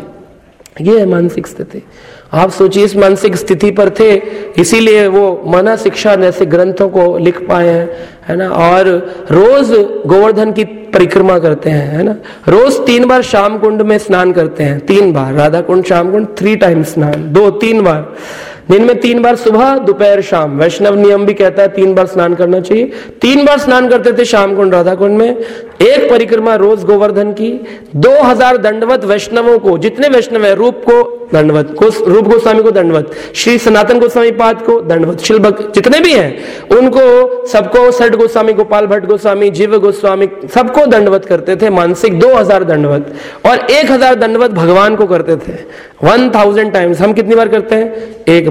ये है मानसिक स्थिति। आप सोचिए इस मानसिक स्थिति पर थे, इसीलिए वो मना शिक्षा जैसे ग्रंथों को लिख पाए हैं, है ना। और रोज गोवर्धन की परिक्रमा करते हैं, है ना। रोज 3 बार शाम कुंड में स्नान करते हैं, 3 बार राधा कुंड शाम कुंड 3 टाइम स्नान, 2-3 बार दिन में, 3 बार सुबह दोपहर शाम। वैष्णव नियम भी कहता है 3 बार स्नान करना चाहिए। 3 बार स्नान करते थे शाम कुंड राधा कुंड में। एक परिक्रमा रोज गोवर्धन की। 2000 दंडवत वैष्णवों को, जितने वैष्णव है, रूप को दंडवत, रूप गोस्वामी को दंडवत, श्री सनातन गोस्वामी पाद को दंडवत, शिलभक जितने भी हैं उनको सबको, सठ गोस्वामी, गोपाल भट्ट गोस्वामी, जीव गोस्वामी, सबको दंडवत करते थे मानसिक। 2000 दंडवत और 1000 दंडवत भगवान को करते थे 1000 टाइम्स। हम कितनी बार करते हैं? एक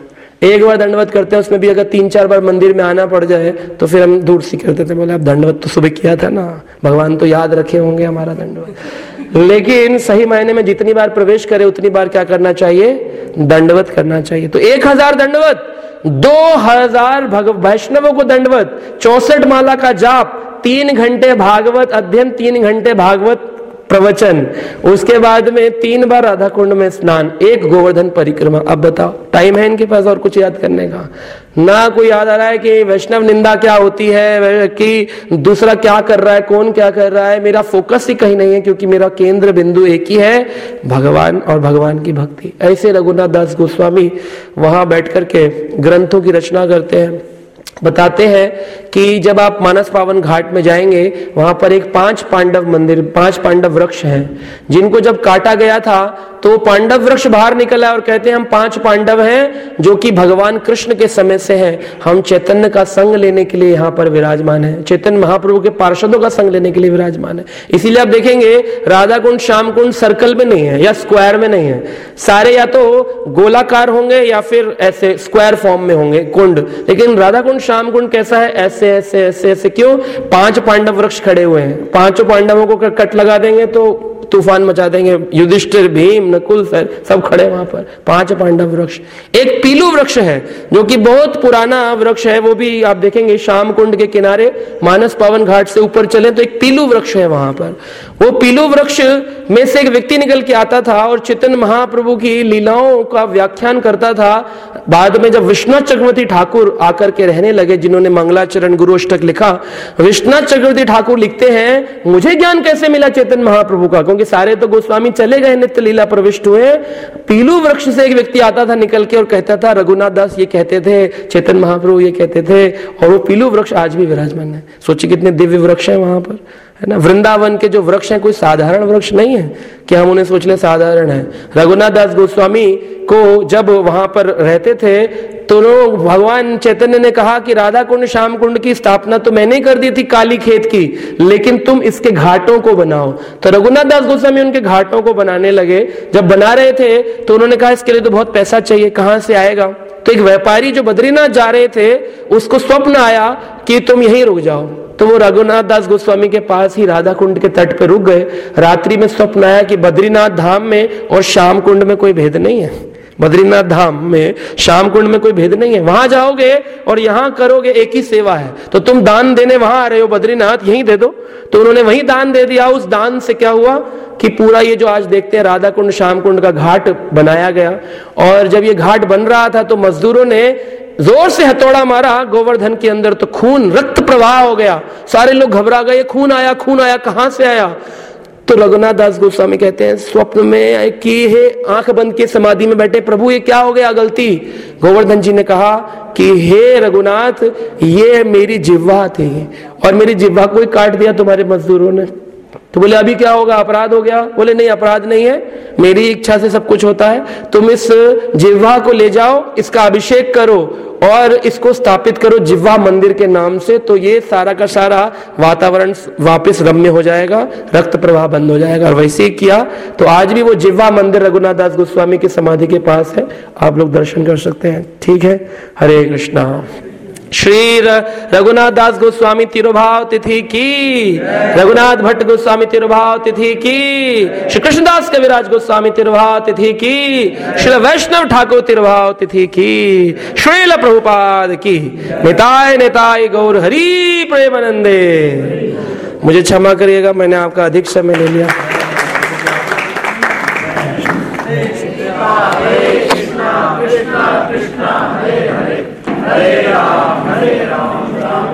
बार दंडवत करते हैं, उसमें भी अगर 3-4 बार मंदिर में आना पड़ जाए तो फिर हम दूर से करते थे, बोले आप दंडवत तो सुबह किया था ना, भगवान तो याद रखे होंगे हमारा दंडवत। लेकिन सही मायने में जितनी बार प्रवेश करे उतनी बार क्या करना चाहिए? दंडवत करना चाहिए। तो 1000 दंडवत, 2000 वैष्णवों को दंडवत, 64 माला का जाप, 3 घंटे भागवत अध्ययन, 3 घंटे भागवत प्रवचन, उसके बाद में 3 बार राधा कुंड में स्नान, 1 गोवर्धन परिक्रमा। अब बताओ टाइम है इनके पास और कुछ याद करने का? ना कोई याद आ रहा है कि वैष्णव निंदा क्या होती है, कि दूसरा क्या कर रहा है, कौन क्या कर रहा है। मेरा फोकस ही कहीं नहीं है, क्योंकि मेरा केंद्र बिंदु एक ही है, भगवान और भगवान की भक्ति। ऐसे रघुनाथ दास गोस्वामी वहां बैठ करके ग्रंथों की रचना करते हैं। बताते हैं कि जब आप मानस पावन घाट में जाएंगे, वहां पर एक 5 पांडव मंदिर, 5 पांडव वृक्ष हैं, जिनको जब काटा गया था तो पांडव वृक्ष बाहर निकला और कहते हैं हम 5 पांडव हैं जो कि भगवान कृष्ण के समय से हैं, हम चैतन्य का संग लेने के लिए यहाँ पर विराजमान है, चैतन्य महाप्रभु के पार्षदों का संग लेने के लिए विराजमान है। इसीलिए आप देखेंगे राधा कुंड श्याम कुंड सर्कल में नहीं है या स्क्वायर में नहीं है, सारे या तो गोलाकार होंगे या फिर ऐसे स्क्वायर फॉर्म में होंगे कुंड। लेकिन राधा कुंड श्याम कुंड कैसा है? ऐसे ऐसे ऐसे ऐसे। क्यों? 5 पांडव वृक्ष खड़े हुए हैं, 5 पांडवों को कट लगा देंगे तो तूफान मचा देंगे। युधिष्ठिर, भीम, नकुल सब खड़े वहां पर, 5 पांडव वृक्ष। एक पीलू वृक्ष है जो कि बहुत पुराना वृक्ष है, वो भी आप देखेंगे श्याम कुंड के किनारे मानस पावन घाट से ऊपर चले तो एक पीलू वृक्ष है वहां पर। वो पीलू वृक्ष में से एक व्यक्ति निकल के आता था और चैतन्य महाप्रभु की लीलाओं का व्याख्यान करता था। बाद में जब विश्वनाथ चक्रवर्ती ठाकुर आकर के रहने लगे, जिन्होंने मंगलाचरण गुरु अष्टक लिखा, विश्वनाथ चक्रवर्ती ठाकुर लिखते हैं मुझे ज्ञान कैसे मिला चैतन्य महाप्रभु का, क्योंकि सारे तो गोस्वामी चले गए, नित्य लीला प्रविष्ट हुए। पीलू वृक्ष से एक व्यक्ति आता था निकल के और कहता था रघुनाथ दास ये कहते थे, चैतन्य महाप्रभु ये कहते थे, और वो पीलू वृक्ष आज भी विराजमान है। सोचिए कितने दिव्य वृक्ष है वहां पर, है ना। वृंदावन के जो वृक्ष हैं कोई साधारण वृक्ष नहीं है कि हम उन्हें सोच ले साधारण है। रघुनाथ दास गोस्वामी को जब वहां पर रहते थे तो भगवान चैतन्य ने कहा कि राधा कुंड श्याम कुंड की स्थापना तो मैंने कर दी थी काली खेत की, लेकिन तुम इसके घाटों को बनाओ। तो रघुनाथ दास गोस्वामी उनके घाटों को बनाने लगे। जब बना रहे थे तो उन्होंने कहा इसके लिए तो बहुत पैसा चाहिए, कहां से आएगा। तो एक व्यापारी जो बद्रीनाथ जा रहे थे उसको स्वप्न आया कि तुम यहीं रुक जाओ। तो वो रघुनाथ दास गोस्वामी के पास ही राधा कुंड के तट पे रुक गए। रात्रि में स्वप्न आया कि बद्रीनाथ धाम में और श्याम कुंड में कोई भेद नहीं है, बद्रीनाथ धाम में श्याम कुंड में कोई भेद नहीं है। वहां जाओगे और यहां करोगे एक ही सेवा है, तो तुम दान देने वहां आ रहे हो बद्रीनाथ, यहीं दे दो। तो उन्होंने वहीं दान दे दिया। उस दान से क्या हुआ कि पूरा ये जो आज देखते हैं राधा कुंड श्याम कुंड का घाट बनाया गया। और जब ये घाट बन रहा था तो मजदूरों ने जोर से हथौड़ा मारा गोवर्धन के अंदर, तो खून रक्त प्रवाह हो गया। सारे लोग घबरा गए, खून आया कहां से आया। तो रघुनाथ दास गोस्वामी कहते हैं स्वप्न में कि हे आंख बंद के समाधि में बैठे प्रभु ये क्या हो गया गलती। गोवर्धन जी ने कहा कि हे रघुनाथ ये मेरी जिह्वा थी और मेरी जिह्वा को ही काट दिया तुम्हारे मजदूरों ने। तो बोले अभी क्या होगा, अपराध हो गया। बोले नहीं अपराध नहीं है, मेरी इच्छा से सब कुछ होता है। तुम इस जिह्वा को ले जाओ, इसका अभिषेक करो और इसको स्थापित करो जिह्वा मंदिर के नाम से, तो ये सारा का सारा वातावरण वापस रम्य हो जाएगा, रक्त प्रवाह बंद हो जाएगा। और वैसे ही किया। तो आज भी वो जिह्वा मंदिर रघुनाथ दास गोस्वामी की समाधि के पास है, आप लोग दर्शन कर सकते हैं। ठीक है, हरे कृष्णा। श्री रघुनाथ दास गोस्वामी तिरुभाव तिथि की, रघुनाथ भट्ट गोस्वामी तिरुभाव तिथि की, श्री कृष्णदास कविराज गोस्वामी तिरुभाव तिथि की, श्री वैष्णव ठाकुर तिरुभाव तिथि की, श्रील प्रभुपाद की। निताय निताय गौर हरि प्रेमानंदे। मुझे क्षमा करिएगा, मैंने आपका अधिक समय ले लिया। कृष्णा कृष्णा कृष्णा हरे हरे, हरे राम राम